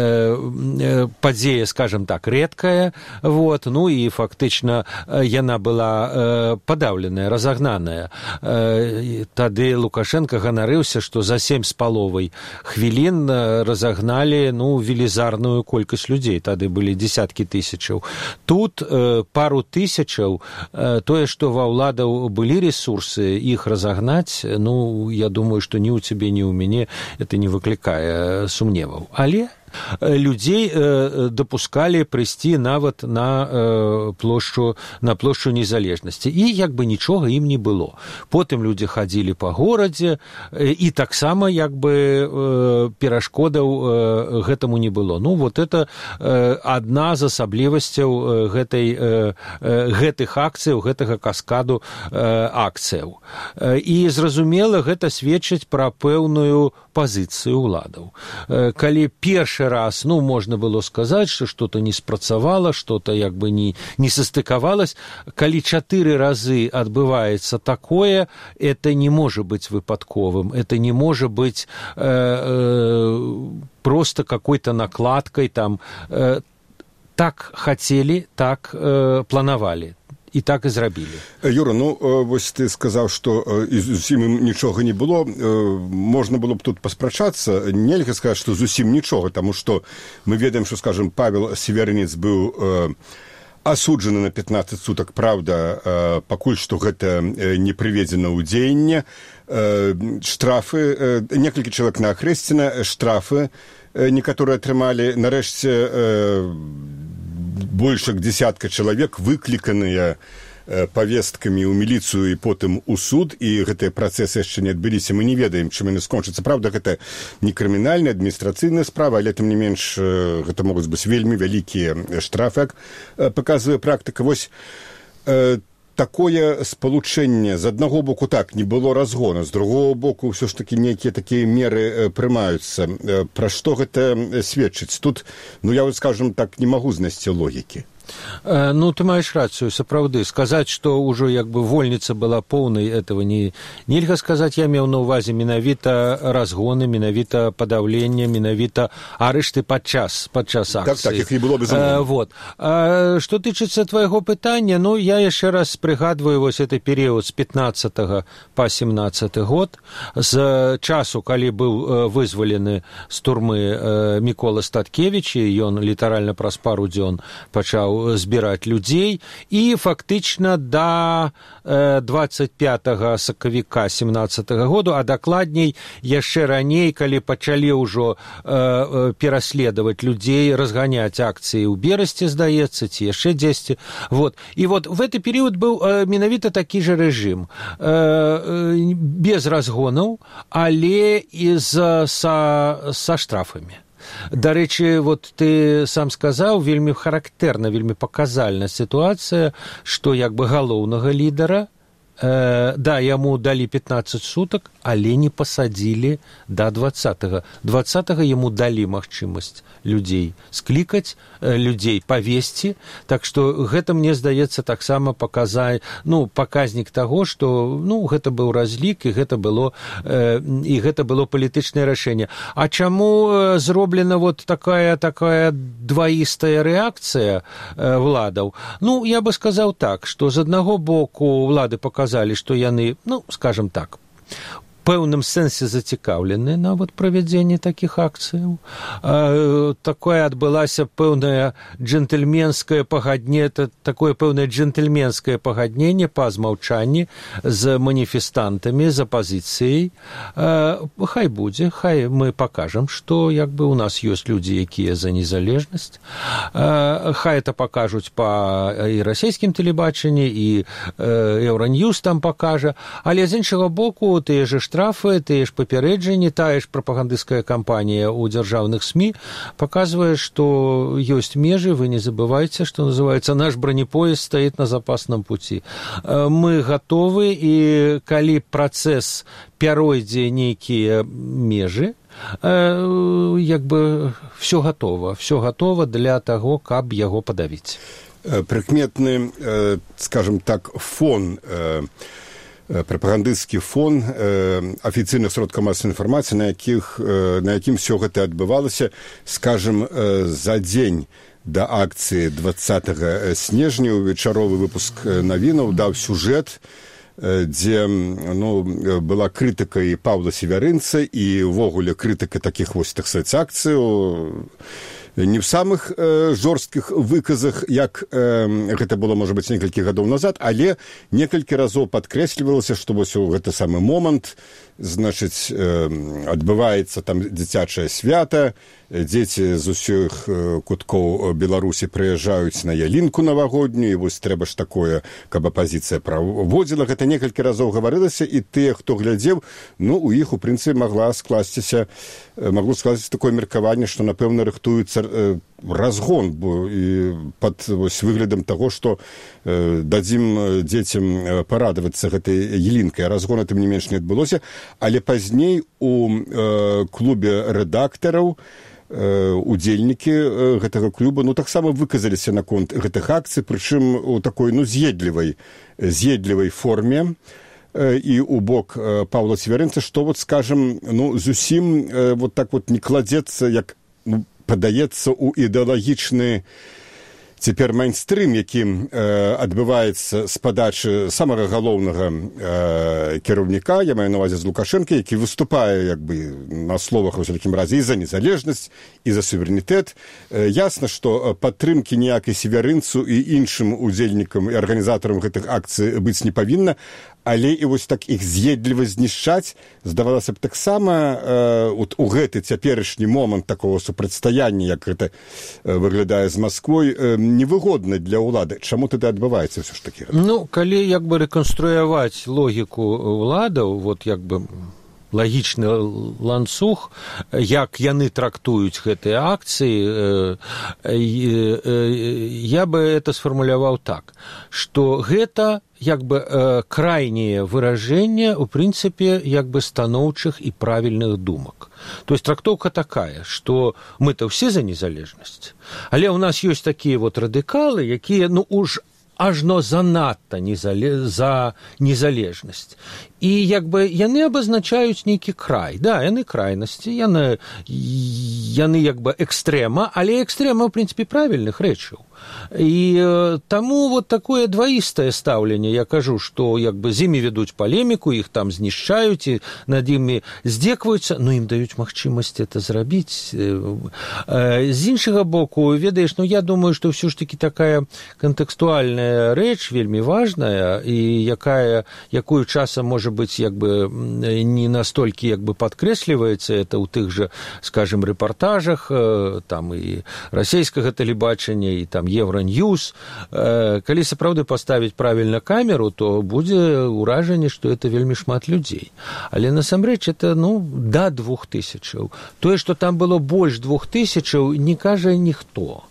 э, падзея, скажем так, рэдкая, вот, ну і фактычна яна была э, падаўленая, разагнаная. Э, тады Лукашенко ганарыўся, што за сем з паловай хвілін разагналі, ну, велізарную колькасць людзей, тады былі дзесяткі тысячаў. Тут э, пару тысячаў, э, тое, што ва ўладаў былі ресурсы, іх разагнаць, ну, я думаю, што ні ў цябе, ні ў мяне это не выклікае сумневаў. Але людзей э, дапускалі прыйсці нават на э, плошчу на плошчу Незалежнасці, і як бы нічога ім не было. Потым людзі хадзілі па горадзе, э, і таксама як бы э, перашкодаў э, гэтаму не было. Ну, вот это э, адна з асаблівасцяў э, гэтай э, гэтых акцыяў, гэтага каскаду э, акцыяў. Э, і зразумела, гэта сведчыць пра пэўную пазіцыю ўладаў. Э, калі першы раз, ну, можно было сказать, что что-то не спрацавала, что-то як бы не, не состыковалось. Калі чатыры разы отбывается такое, это не может быть выпадковым, это не может быть э, э, просто какой-то накладкой, там, э, так хотели, так э, планавалі. І так і зрабілі. Юра, ну, вось ты сказаў, што зусім ім нічога не было. Можна было б тут паспрачацца. Нельга сказаць, што зусім нічога, таму што мы ведаем, што, скажем, Павел Северынец быў асуджаны на пятнаццаць сутак. Праўда, пакуль што гэта не прыведзена ў дзеянне. Штрафы, некалькі чалавек на Ахрэсціна, штрафы некаторыя атрымалі. Нарэшце больш як дзесятка чалавек выкліканыя павесткамі ў міліцыю і потым у суд, і гэтыя працэсы яшчэ не адбыліся. Мы не ведаем, чым яны скончацца. Правда, гэта не крымінальная, адміністрацыйная справа, але тым не менш гэта могуць быць вельмі вялікія штрафы, як паказвае практыка. Вось такое спалучэнне з аднаго боку так не было разгона, з другого боку ўсё ж такі нейкія такія меры прымаюцца. Пра што гэта сведчыць? Тут, ну я вот скажем так, не магу знайсці логікі. Ну, ты маеш рацыю, сапраўды. Сказаць, што ўжо як бы вольніца была поўнай, этого не нельга сказаць. Я меў на ўвазе менавіта разгоны, менавіта падаўленне, менавіта арышты падчас падчас акцыі. Так, так, іх не было безумоўна. Вот. А, што тычыцца твайго пытання, ну, я яшчэ раз прыгадваю вось гэты перыяд з пятнаццатага па семнаццаты год, з часу, калі быў вызвалены з турмы Мікола Статкевіч, і ён літаральна праз пару дзён пачаў збіраць людзей, і фактычна да двадцать пятага сакавіка семнаццатага году, а дакладней яшчэ раней, калі пачалі ўжо э, пераследаваць людзей, разганяць акцыі ў Берасці, здаецца, ці яшчэ дзесьці. Вот. І вот в гэты перыяд быў э, менавіта такі жа рэжым, э, э, без разгонаў, але і з, са, са штрафамі. Дарэчы, вот ты сам сказаў, вельмі характэрна, вельмі паказальна сітуацыя, што як бы галоўнага лідара, э, да, яму далі пятнаццаць сутак, але не пасадзілі да двадцатага. двадцатага яму далі магчымасць людзей склікаць, э, людзей павесці, так што гэта, мне здаецца, таксама паказай, ну, паказнік таго, што, ну, гэта быў разлік, і гэта было, э, і гэта было палітычнае рашэнне. А чаму зроблена вот такая, такая дваістая рэакцыя э, владаў? Ну, я бы сказаў так, што з аднаго боку ўлады паказалі, што яны, ну, скажем так, пэўным сэнсе зацікаўлены нават правядзенне такіх акцыяў. Э, такое адбылася пэўнае джентльменскае пагадне, такое пэўнае джентльменскае пагадненне па змаўчанні з маніфестантамі, з апазіцыяй. Э, хай будзе, хай мы пакажам, што як бы у нас ёсць людзі, якія за незалежнасць. Э, хай это пакажуць па і расійскім тэлебачанні, і э, Еўраньюз там пакажа, але з іншага боку, тыя же штрафы, тыя ж папярэджанні, тая ж прапагандысцкая кампанія ў дзяржаўных СМІ паказвае, што ёсць межы, вы не забывайце, што называецца, наш бронепоезд стаіць на запасным пуці. Мы гатовы, і калі працэс пяройдзе нейкія межы, як бы все гатова, все гатова для таго, каб яго падавіць. Прыкметны, скажем так, фон, прапагандысцкі фон э, афіцыйных сродкаў масавай інфармацыі, на якіх, э, на якім все гэта адбывалася, скажем, э, за дзень да акцыі двадцатага снежня вечаровы выпуск навінаў даў сюжэт, э, дзе, ну, была крытыка і Паўла Севярынца, і ўвогуле крытыка такіх вось, так сказаць, акцыяў, не в самых э, жорсткіх выказах, як э, гэта было, можа быць, некалькі гадоў назад, але некалькі разоў падкрэслівалася, што вось у гэты самы момант, значыць, э, адбываецца там дзіцячае свята, дзеці з усіх куткоў Беларусі прыязджаюць на ялінку навагоднюю, і вось трэба ж такое, каб апазіцыя праводзіла. Гэта некалькі разоў гаварылася, і тыя, хто глядзеў, ну, у іх, у прынцыпе, магла скласціся, магло скласціся такое меркаванне, што, напэўна, рыхтуецца разгон, бо і пад вось выглядам таго, што э, дадзім дзецям парадавацца гэтай ялінкай. Разгона, тым не менш, не адбылося, але пазней у э, клубе рэдактараў удзельнікі гэтага клуба, ну, таксама выказаліся наконт гэтых акцый, прычым у такой, ну, з'едлівай, з'едлівай форме, і у бок Паўла Севярынца, што, вот, скажем, ну, зусім вот так вот не кладзецца, як, ну, падаецца ў ідэалагічны цяпер майнстрым, які э, адбываецца з падачы самага галоўнага э, кіраўніка, я маю на ўвазе з Лукашэнка, які выступае як бы на словах у такім разе і за незалежнасць, і за суверэнітэт. Э, ясна, што падтрымкі ніякай Севярынцу і іншым удзельнікам і арганізатарам гэтых акцый быць не павінна, але і вось так іх з'едліва знішчаць, здавалася б, таксама э, от у гэты цяперашні момант такого супрацьстаяння, як гэта э, выглядае з Масквой, э, невыгодна для ўлады. Чаму тады адбываецца ўсё ж такі? Ну, калі як бы рэканструяваць логіку ўладаў, вот як бы лагічны ланцуг, як яны трактуюць гэтыя акцыі, я бы это сфармуляваў так, што гэта як бы э, крайнее выражение, в принципе, як бы станоўчых и правильных думок. То есть трактовка такая, что мы-то все за незалежность, але у нас есть такие вот радикалы, якія, ну, уж ажно занадта незале... за незалежнасць. І як бы яны абазначаюць нейкі край. Да, яны крайнасці, яны, яны як бы экстрэма, але экстрэма, в принципе, правільных рэчаў. І э, таму вот такое дваістае стаўленне, я кажу, што як бы з імі вядуць палеміку, іх там знішчаюць і над імі здзекваюцца, но ім даюць магчымасць это зрабіць. Э, з іншага боку, ведаеш, ну я думаю, што ўсё ж таки такая кантэкстуальная рэч вельмі важная, і якая, якую часам можа быць як бы не настолькі як бы падкрэсліваецца это ў тых жа, скажем, рэпартажах э, там і расійскага тэлебачання, і там Евроньюз. Калі сапраўды паставіць правільна камеру, то будзе ўражанне, што это вельмі шмат людзей. Але насамрэч это, ну, да двух тысячаў. Тое, што там было больш двух тысячаў, не кажа ніхто.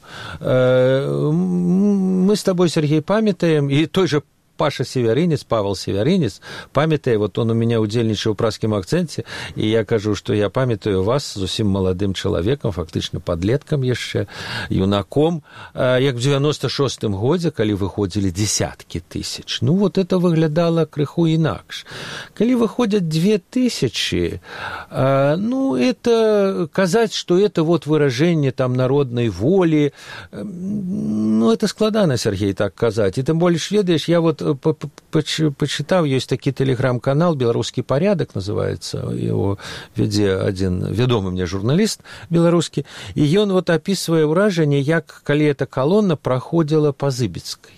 Мы з табой, Сергей, памятаем, і той жа Паша Северинец, Павел Северинец, памятае, вот он у меня удзельнічаў у пражскім акцэнце, і я кажу, што я памятаю вас зусім маладым чалавекам, фактычна падлеткам яшчэ, юнаком, як в девяносто шостым годзе, калі выходзілі десяткі тысяч. Ну, вот это выглядала крыху інакш. Калі выходят две тысячи, ну, это казаць, што это вот выражение там народной воли, ну, это складана, Сергей, так казаць. І тым больш, ведаеш, я вот почитал, есть такі телеграм-канал «Белорусский порядок» называется, его вядзе один вядомы мне журналист белорусский, и он вот описывае ўражанне, як калі эта колонна проходила по Зыбецкой.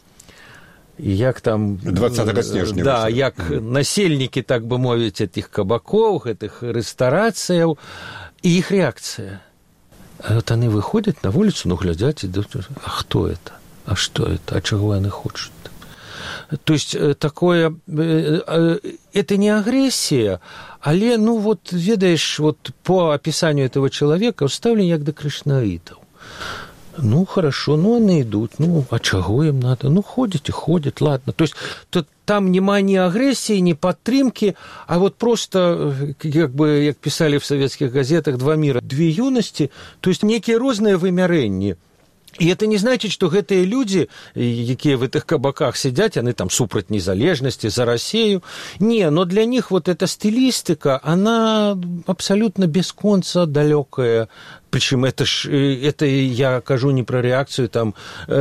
І як там двадцатого снежня, да, як насельнікі, так бы мовіць, этих кабакоў, гэтых рэстарацыяў, і іх рэакцыя. А вот они выходят на вуліцу, ну глядзяць, і а хто это? А што это? А чаго яны хочуць? То есть такое, это не агрессия, але, ну вот, ведаешь, вот по описанию этого человека уставлен як да кришнаитов. Ну, хорошо, ну, они идут, ну, а чаго им надо? Ну, ходят и ходят, ладно. То есть то, там нема ни агрессии, ни падтрымки, а вот просто, как бы, як писали в советских газетах, два мира, две юности, то есть некие розныя вымярэнні. І это не значит, што гэтыя людзі, якія в этих кабаках сидят, яны там супраць незалежнасці, за Россию. Не, но для них вот эта стилистика, она абсолютно бесконца далекая. Причем это ж, это я кажу не про реакцию там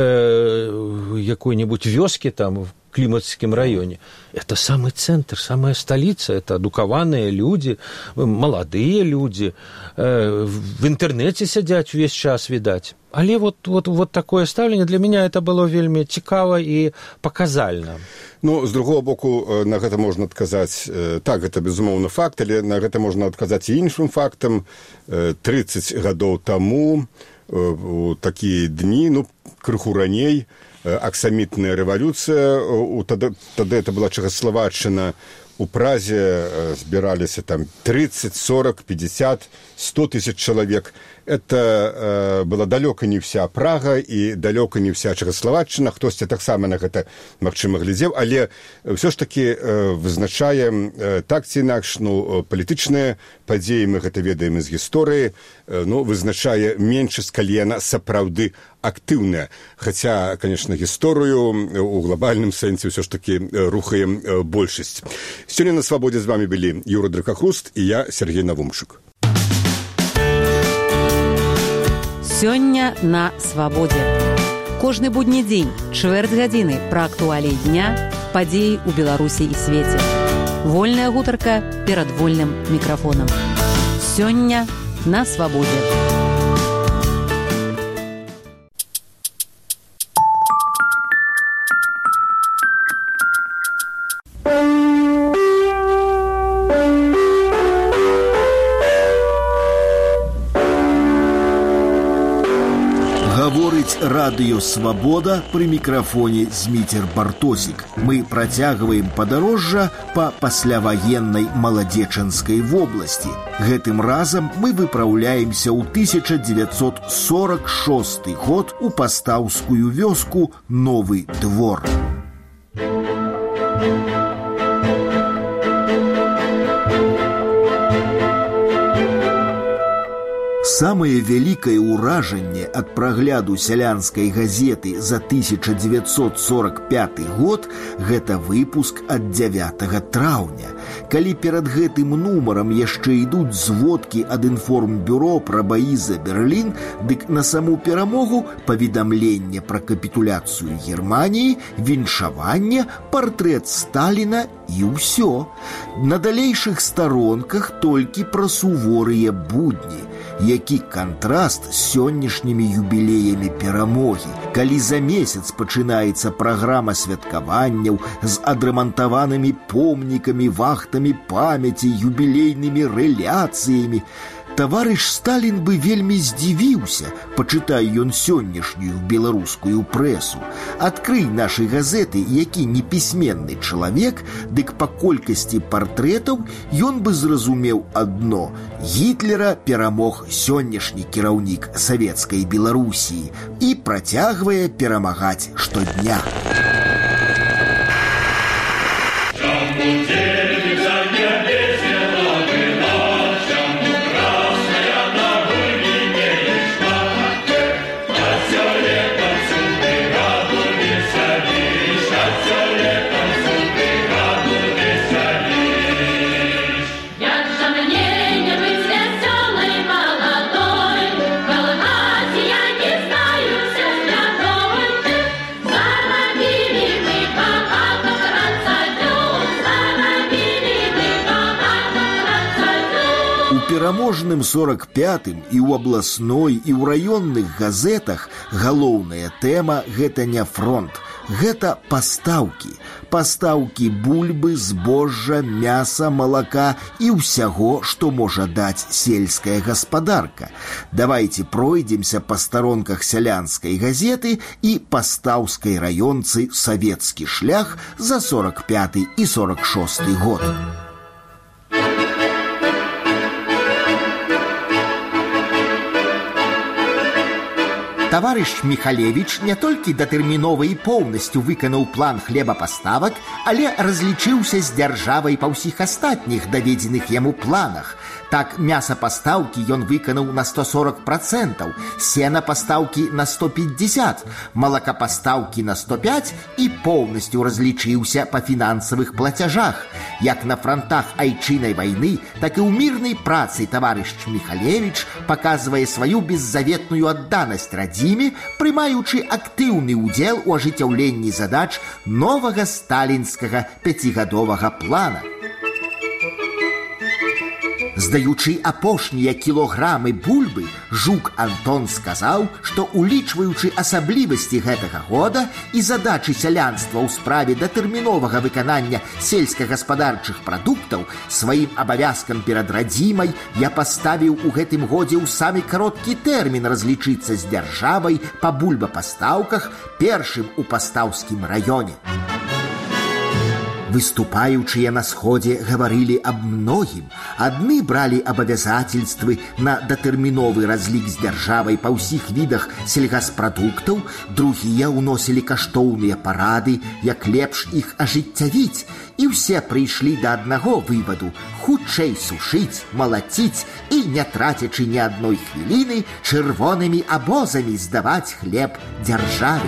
э, якой-нибудь вёски там в Климатском районе. Это самый центр, самая столица, это адукаваныя люди, молодые люди, э, в интернете сядзяць весь час, видать. Але вот, вот, вот такое ставленне для меня это было вельмі цікава і паказальна. Ну, з другого боку, на гэта можна адказаць, так, гэта, безумоўна, факт, але на гэта можна адказаць і іншым фактам. тридцать гадоў таму, у такія дні, ну, крыху раней, аксамітная рэвалюцыя, тады, тады это была Чэхаславаччына, у Празе збіраліся там тридцать, сорок, пятьдесят, сто тысяч чалавек. Это э, была далёка не вся Прага і далёка не вся Чэхаславаччына. Хтосьці таксама на гэта, магчыма, глядзеў, але ўсё ж такі э, вызначае э, так ці інакш, ну, палітычныя падзеі, мы гэта ведаем з гісторыі, э, ну, вызначае меншасць, калі яна сапраўды актыўная. Хаця, конечно, гісторыю у глобальным сэнсе ўсё ж такі рухае большасць. Сёння на свабодзе з вами былі Юра Дракахруст і я, Сергей Навумчык. Сёння на свабодзе. Кожны будні дзень, чвэрць гадзіны пра актуаліі дня, падзеі ў Беларусі і свеце. Вольная гутарка перад вольным мікрафонам. Сёння на свабодзе. радыё «Свабода», пры мікрафоне Зміцер Бартосік. Мы працягваем падарожжа па пасляваеннай маладзечанскай вобласці. Гэтым разам мы выпраўляемся ў тысяча дзевяцьсот сорок шосты год у пастаўскую вёску Новы Двор. Самае вялікае ўражанне ад прагляду сялянскай газеты за тысяча дзевяцьсот сорок пяты год – гэта выпуск ад дзявятага траўня. Калі перад гэтым нумарам яшчэ ідуць зводкі ад інформбюро пра баі за Берлін, дык на саму перамогу паведамленне пра капітуляцыю Германіі, віншаванне, партрэт Сталіна і ўсё. На далейшых старонках толькі пра суворыя будні. Які кантраст з сённяшнімі юбілеямі перамогі. Калі за месяц пачынаецца праграма святкаванняў з адрамантаванымі помнікамі, вахтамі памяці, юбілейнымі рэляцыямі, таварыш Сталін бы вельмі здзівіўся, пачытай ён сённяшнюю беларускую прэсу. Адкрый нашы газеты, які непісьменны чалавек, дык па колькасці партрэтаў ён бы зразумеў адно: Гітлера перамог сённяшні кіраўнік савецкай Беларусіі і працягвае перамагаць штодня. Пераможным сорок пятым і ў абласной, і ў раённых газетах галоўная тэма – гэта не фронт, гэта пастаўкі. Пастаўкі бульбы, збожжа, мяса, малака і ўсяго, што можа даць сельская гаспадарка. Давайце пройдземся па старонках сялянскай газеты і пастаўскай раёнцы «Савецкі шлях» за сорок пяты і сорок шосты год. Таварыш Міхалевіч не толькі датэрмінова і поўнасцю выканаў план хлебапаставак, але разлічыўся з дзяржавай па ўсіх астатніх даведзеных яму планах. Так, мясапастаўкі ён выканаў на сто сорок процентаў, сенапастаўкі на сто пятьдесят, малакапастаўкі на сто пять і поўнасцю разлічыўся па фінансавых плацяжах. Як на фронтах айчыннай вайны, так і ў мірнай працы таварыш Міхалевіч паказвае сваю беззаветную адданасць радзіме, прымаючы актыўны ўдзел у ажыццяўленні задач новага сталінскага пяцігадовага плана. Здаючы апошнія кілаграмы бульбы, жук Антон сказаў, што, улічваючы асаблівасці гэтага года і задачы сялянства ў справе датэрміновага выканання сельскагаспадарчых прадуктаў, сваім абавязкам перад радзімай я паставіў у гэтым годзе ў самы кароткі тэрмін разлічыцца з дзяржавай па бульбапастаўках, першым у пастаўскім раёне. Выступаючыя на сходзе гаварылі аб многім. Адны бралі абавязательствы на датэрміновы разлік з дзяржавай па ўсіх відах сельгаспрадуктаў, другія ўносілі каштоўныя парады, як лепш іх ажыццявіць. І ўсе прыйшлі да аднаго вываду – хутчэй сушыць, малаціць і, не трацячы ні адной хвіліны, чырвонымі абозамі здаваць хлеб дзяржаве.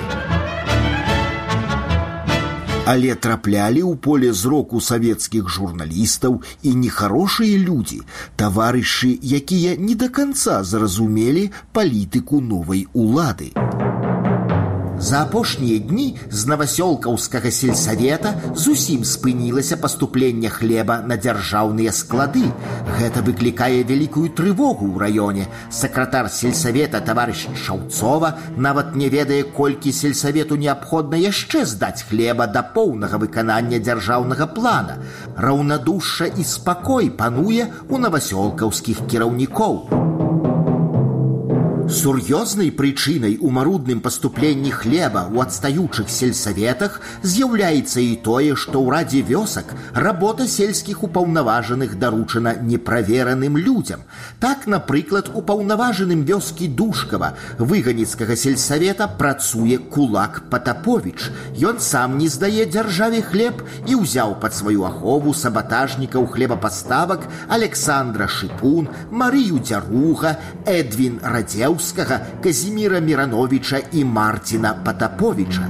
Але траплялі ў поле зроку савецкіх журналістаў і нехарошыя людзі, таварышы, якія не да канца зразумелі палітыку новай улады. За апошнія дні з навасёлкаўскага сельсавета зусім спынілася паступленне хлеба на дзяржаўныя склады. Гэта выклікае вялікую трывогу ў раёне. Сакратар сельсавета таварыш Шаўцова нават не ведае, колькі сельсавету неабходна яшчэ здаць хлеба да поўнага выканання дзяржаўнага плана. Раўнадушша і спакой пануе ў навасёлкаўскіх кіраўнікоў. Сур'ёзнай прычынай у марудным паступленні хлеба ў адстаючых сельсаветах з'яўляецца і тое, што ў радзе вёсак работа сельскіх упаўнаважаных даручана неправераным людзям. Так, напрыклад, упаўнаважаным вёскі Душкава выганіцкага сельсавета працуе кулак Патаповіч. Ён сам не здае дзяржаве хлеб і ўзяў пад сваю ахову сабатажнікаў хлебапаставак Александра Шыпун, Марыю Дзяруга, Эдвін Радзеў, Казіміра Мірановіча і Марціна Патаповіча.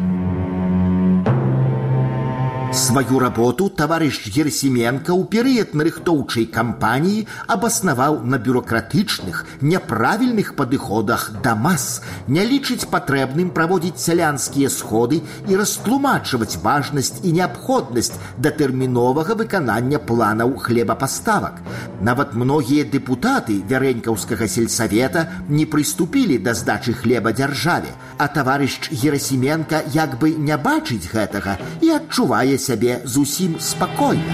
Сваю работу таварыш Герасіменка ў перыяд нарыхтоўчай кампаніі абаснаваў на бюрократычных, няправільных падыходах да мас, не лічыць патрэбным праводзіць сялянскія сходы і растлумачваць важнасць і неабходнасць датэрміновага выканання планаў хлебапаставак. Нават многія дэпутаты вярэнькаўскага сельсавета не прыступілі да здачы хлеба дзяржаве, а таварыш Герасіменка як бы не бачыць гэтага і адчувае сябе зусім спакойна.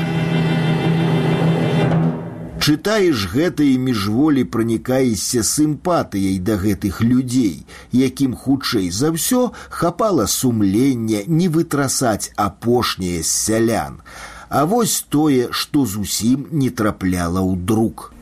Чытаеш гэта і міжволі пранікаешся сімпатыяй да гэтых людзей, якім хутчэй за ўсё хапала сумлення не вытрасаць апошняе з сялян. А вось тое, што зусім не трапляла ў друк.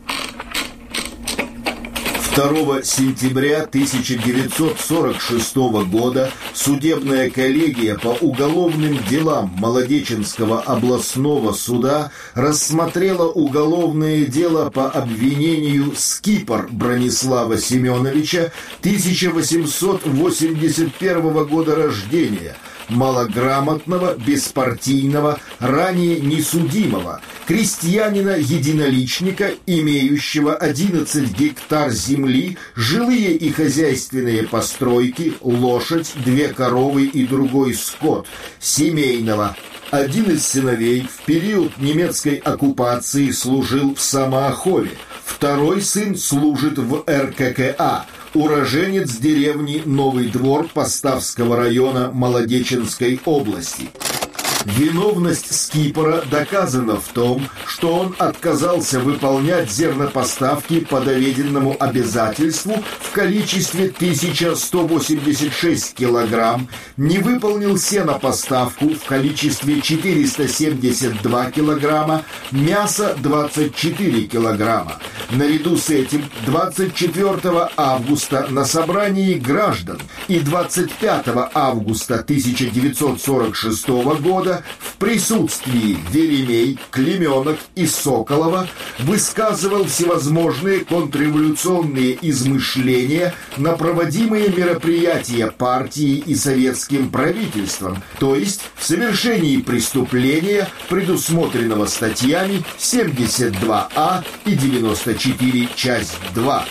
второго сентября тысяча девятьсот сорок шестого года судебная коллегия по уголовным делам Молодеченского областного суда рассмотрела уголовное дело по обвинению Скипар Бронислава Семеновича тысяча восемьсот восемьдесят первого года рождения, малограмотного, беспартийного, ранее несудимого, крестьянина-единоличника, имеющего одиннадцать гектар земли, жилые и хозяйственные постройки, лошадь, две коровы и другой скот, семейного. Один из сыновей в период немецкой оккупации служил в Самоохове, второй сын служит в эр ка ка а, уроженец деревни Новый Двор Поставского района Молодеченской области. Виновность Скипара доказана в том, что он отказался выполнять зернопоставки по доведенному обязательству в количестве тысяча сто восемьдесят шесть килограмм, не выполнил сенопоставку в количестве четыреста семьдесят два килограмма, мясо двадцать четыре килограмма. Наряду с этим двадцать четвёртого августа на собрании граждан и двадцать пятого августа тысяча девятьсот сорок шестого года в присутствии Веремей, Клеменок и Соколова высказывал всевозможные контрреволюционные измышления на проводимые мероприятия партии и советским правительством, то есть в совершении преступления, предусмотренного статьями семьдесят два а и девяносто четыре часть два.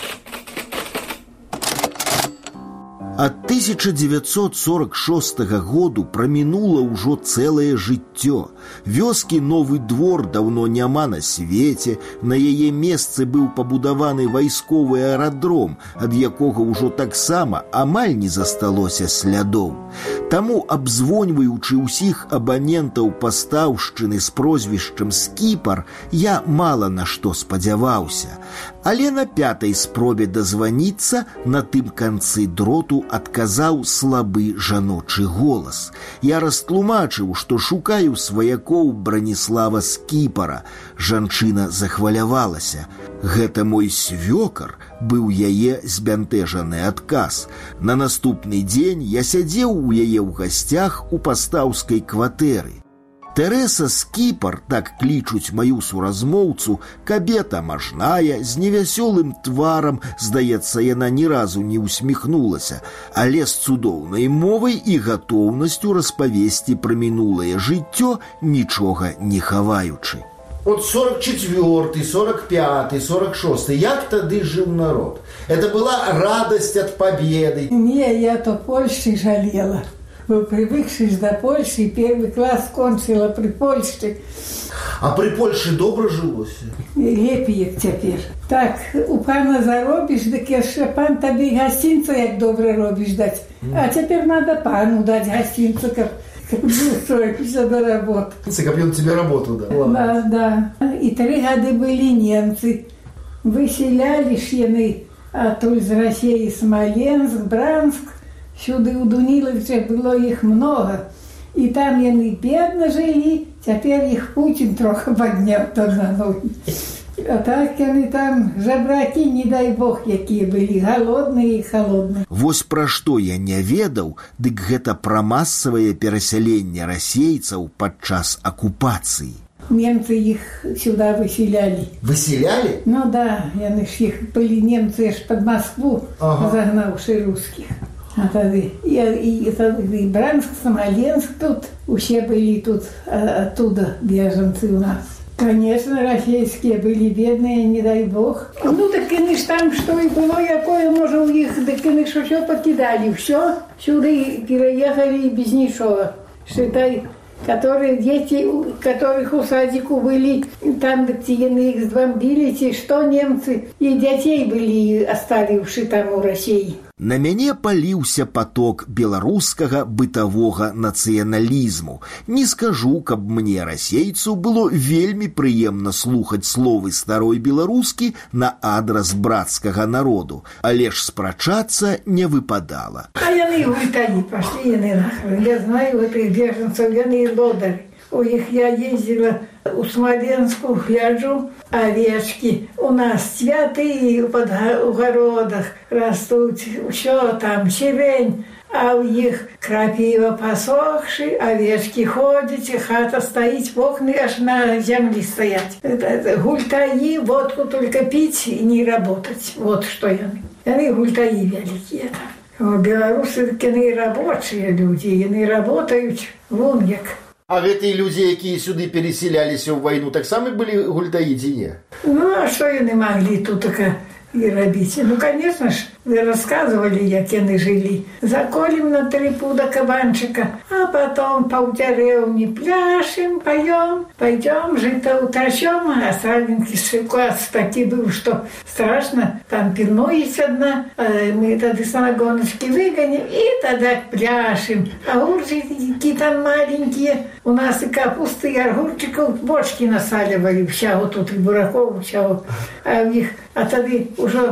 Ад тысяча девятьсот сорок шостага году прамінула ўжо цэлае жыццё. Вёскі Новы Двор даўно няма на свеце, на яе месцы быў пабудаваны вайсковы аэрадром, ад якога ўжо таксама амаль не засталося слядоў. Таму, абзвоньваючы ўсіх абанентаў пастаўшчыны з прозвішчам Скіпар, я мала на што спадзяваўся. Але на пятай спробе дазваніцца на тым канцы дроту адказаў слабы жаночы голас. Я растлумачыў, што шукаю сваякоў Бранислава Скіпара. Жанчына захвалявалася. Гэта мой свёкар, быў яе збянтэжаны адказ. На наступны дзень я сядзеў у яе ў гасцях у пастаўскай кватэры. Тэрэса Скіпар, так клічуць маю суразмоўцу, кабета мажная, з невясёлым тварам, здаецца, яна ні разу не усміхнулася, але з цудоўнай мовай і гатоўнасцю распавесці пра мінулае жыццё, нічога не хаваючы. Вот сорок четвёртый, сорок пятый, сорок шостый, як тады жил народ? Это была радость от победы. Не, я то Польши жалела. Вы привыкшись до Польши, первый класс кончила при Польше. А при Польше добро жилось? Лепей теперь. Так, у пана заробишь, так яшчэ пан табе гостинцу як добре робишь дать. А теперь надо пану дать гостинцу, как как устроишься до работы. Как он тебе работу дал? Да, да. И три года были немцы. Выселялись яны а тут з Росіі Смоленск, Бранск, сюди у Дуніловичах было іх много. І там яны бедна жылі, цяпер іх Путін трохи падняў там на ногі. А так яны там жабракі, не дай бог, якія былі, галодныя і халодныя. Вось пра што я не ведаў, дык гэта пра масавае перасяленне расейцаў падчас акупацыі. Немцы іх сюда выселялі. Выселялі? Ну да, яны ж іх былі немцы ж пад Москву, ага. Загнаўшы рускіх. А тады і, і, і Бранск, Смоленск тут, усе былі тут, а, оттуда бежанцы у нас. Конечно, расійскія былі бедныя, не дай бог. Ну, так яны ж там, што і было, якое, можа, у іх, так яны ж усё пакідалі, ўсё, сюды пераехалі без нічога. Считай, которые дети, которых у садику были, там, где яны их сбомбили, ці што немцы, і дзяцей былі оставіўшы там у России. На мяне паліўся поток беларускага бытавога нацыяналізму. Не скажу, каб мне, расейцу, было вельмі прыемна слухаць словы старой беларускі на адрас брацкага народу, але ж спрачацца не выпадала. А яны гультані пашлі, яны нахрен. Я знаю гэтых бежанцаў, яны лодары. У іх я ездила у Смоленску, гляджу, овечки. У нас цвяты под у городах растут, все там, сирень, а у іх крапива посохши, овечки ходят, и хата стоит, окна аж на земле стоять. Гультаи, водку только пить и не работать. Вот что я. Они гультаи великие там. Белорусы, они рабочие люди, они работают вон як. А гэтыя людзі, якія сюды переселяліся ў вайну, таксама былі гультаі ці не? Ну, а што яны маглі тут така і рабіць? Ну, конечно ж, вы рассказывали, як яны жылі. Заколем на три пуда кабанчика, а потом по деревне пляшем, поем, пойдем, жито утрачем, а сальненький шикуас таки был, что страшно, там пивно есть одна, мы тогда самогоночки выгоним и тогда пляшем. Огурчики там маленькие, у нас и капусты, и огурчиков, бочки насаливали, всяго тут, и бураков, всяго, а у них, а тогда уже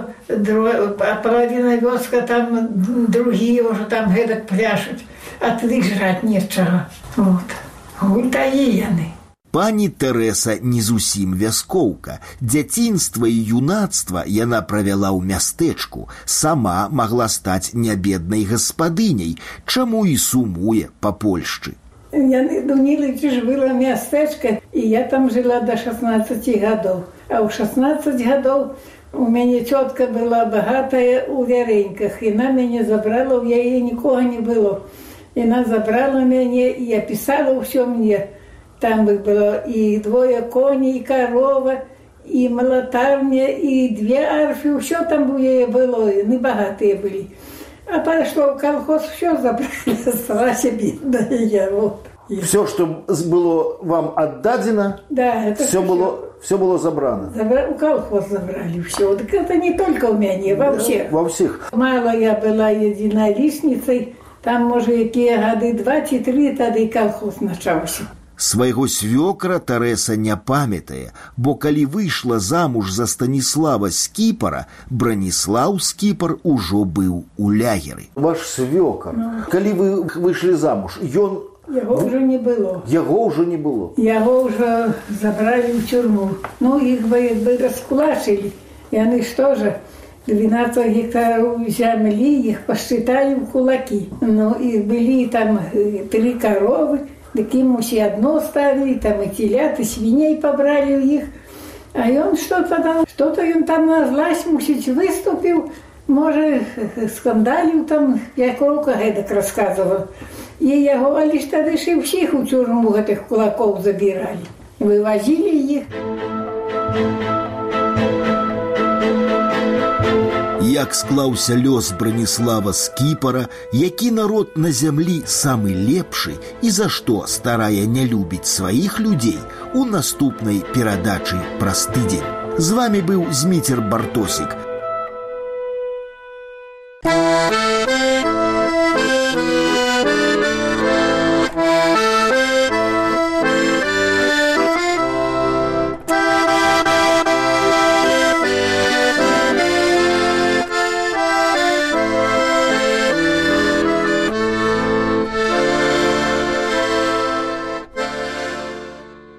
половина вёска, там другие уже там гэтак пляшут, а тады жрать нечага. Вот. Гультаі яны. Пані Тэрэса не зусім вяскоўка. Дзяцінства і юнацтва яна правяла ў мястэчку, сама магла стаць нябеднай гаспадыняй, чаму і сумуе па Польшчы. Яны Дуніловичі ж было мястэчка, і я там жыла до шестнадцати гадоў. А ў шестнадцать гадоў у мяне цётка была багатая у Вярэньках, і на мяне забрала, у яе нікога не было. Яна забрала мяне і апісала ўсё мне. Там было і двое коней, і корова, і малатарня, і две арфы, ўсё там у яе было, яны багатыя былі. А пайшло ў колхоз, ўсё забрали, сталася бедная я. Вот. Все, что было вам отдадено, да, это все, было, все было забрано. Забра... У колхоз забрали все. Так это не только у меня, во да, всех. Во всех. Мало я была единоличницей, там, может, какие годы два-три, тогда и колхоз начался. Свайго свёкра Тэрэса не памятае, бо калі выйшла замуж за Станіслава Скіпара, Браніслаў Скіпар ужо быў у лягеры. Ваш свёкар, ну, калі вы выйшлі замуж, ён... Яго ўжо не было. Яго ўжо не было. Яго ўжо забралі ў тюрму. Ну, іх бы, бы раскулачылі. Яны што же, двенадцать гектаров зямлі, іх пасчыталі ў кулакі. Ну, і былі там три коровы, так им усе одно ставили, там и телят, и свиней побрали у них. А он что-то там, что-то он там на злость, мусить, выступил, может, скандалил там, я колко эдак рассказывал. И его лишь тогда же всех у тюрьму этих кулаков забирали. Вывозили их. Як склаўся лёс Браніслава Скіпара, які народ на зямлі самы лепшы і за што старая не любіць сваіх людзей, у наступнай перадачы праз тыдзень. З вами быў Зміцер Бартосік.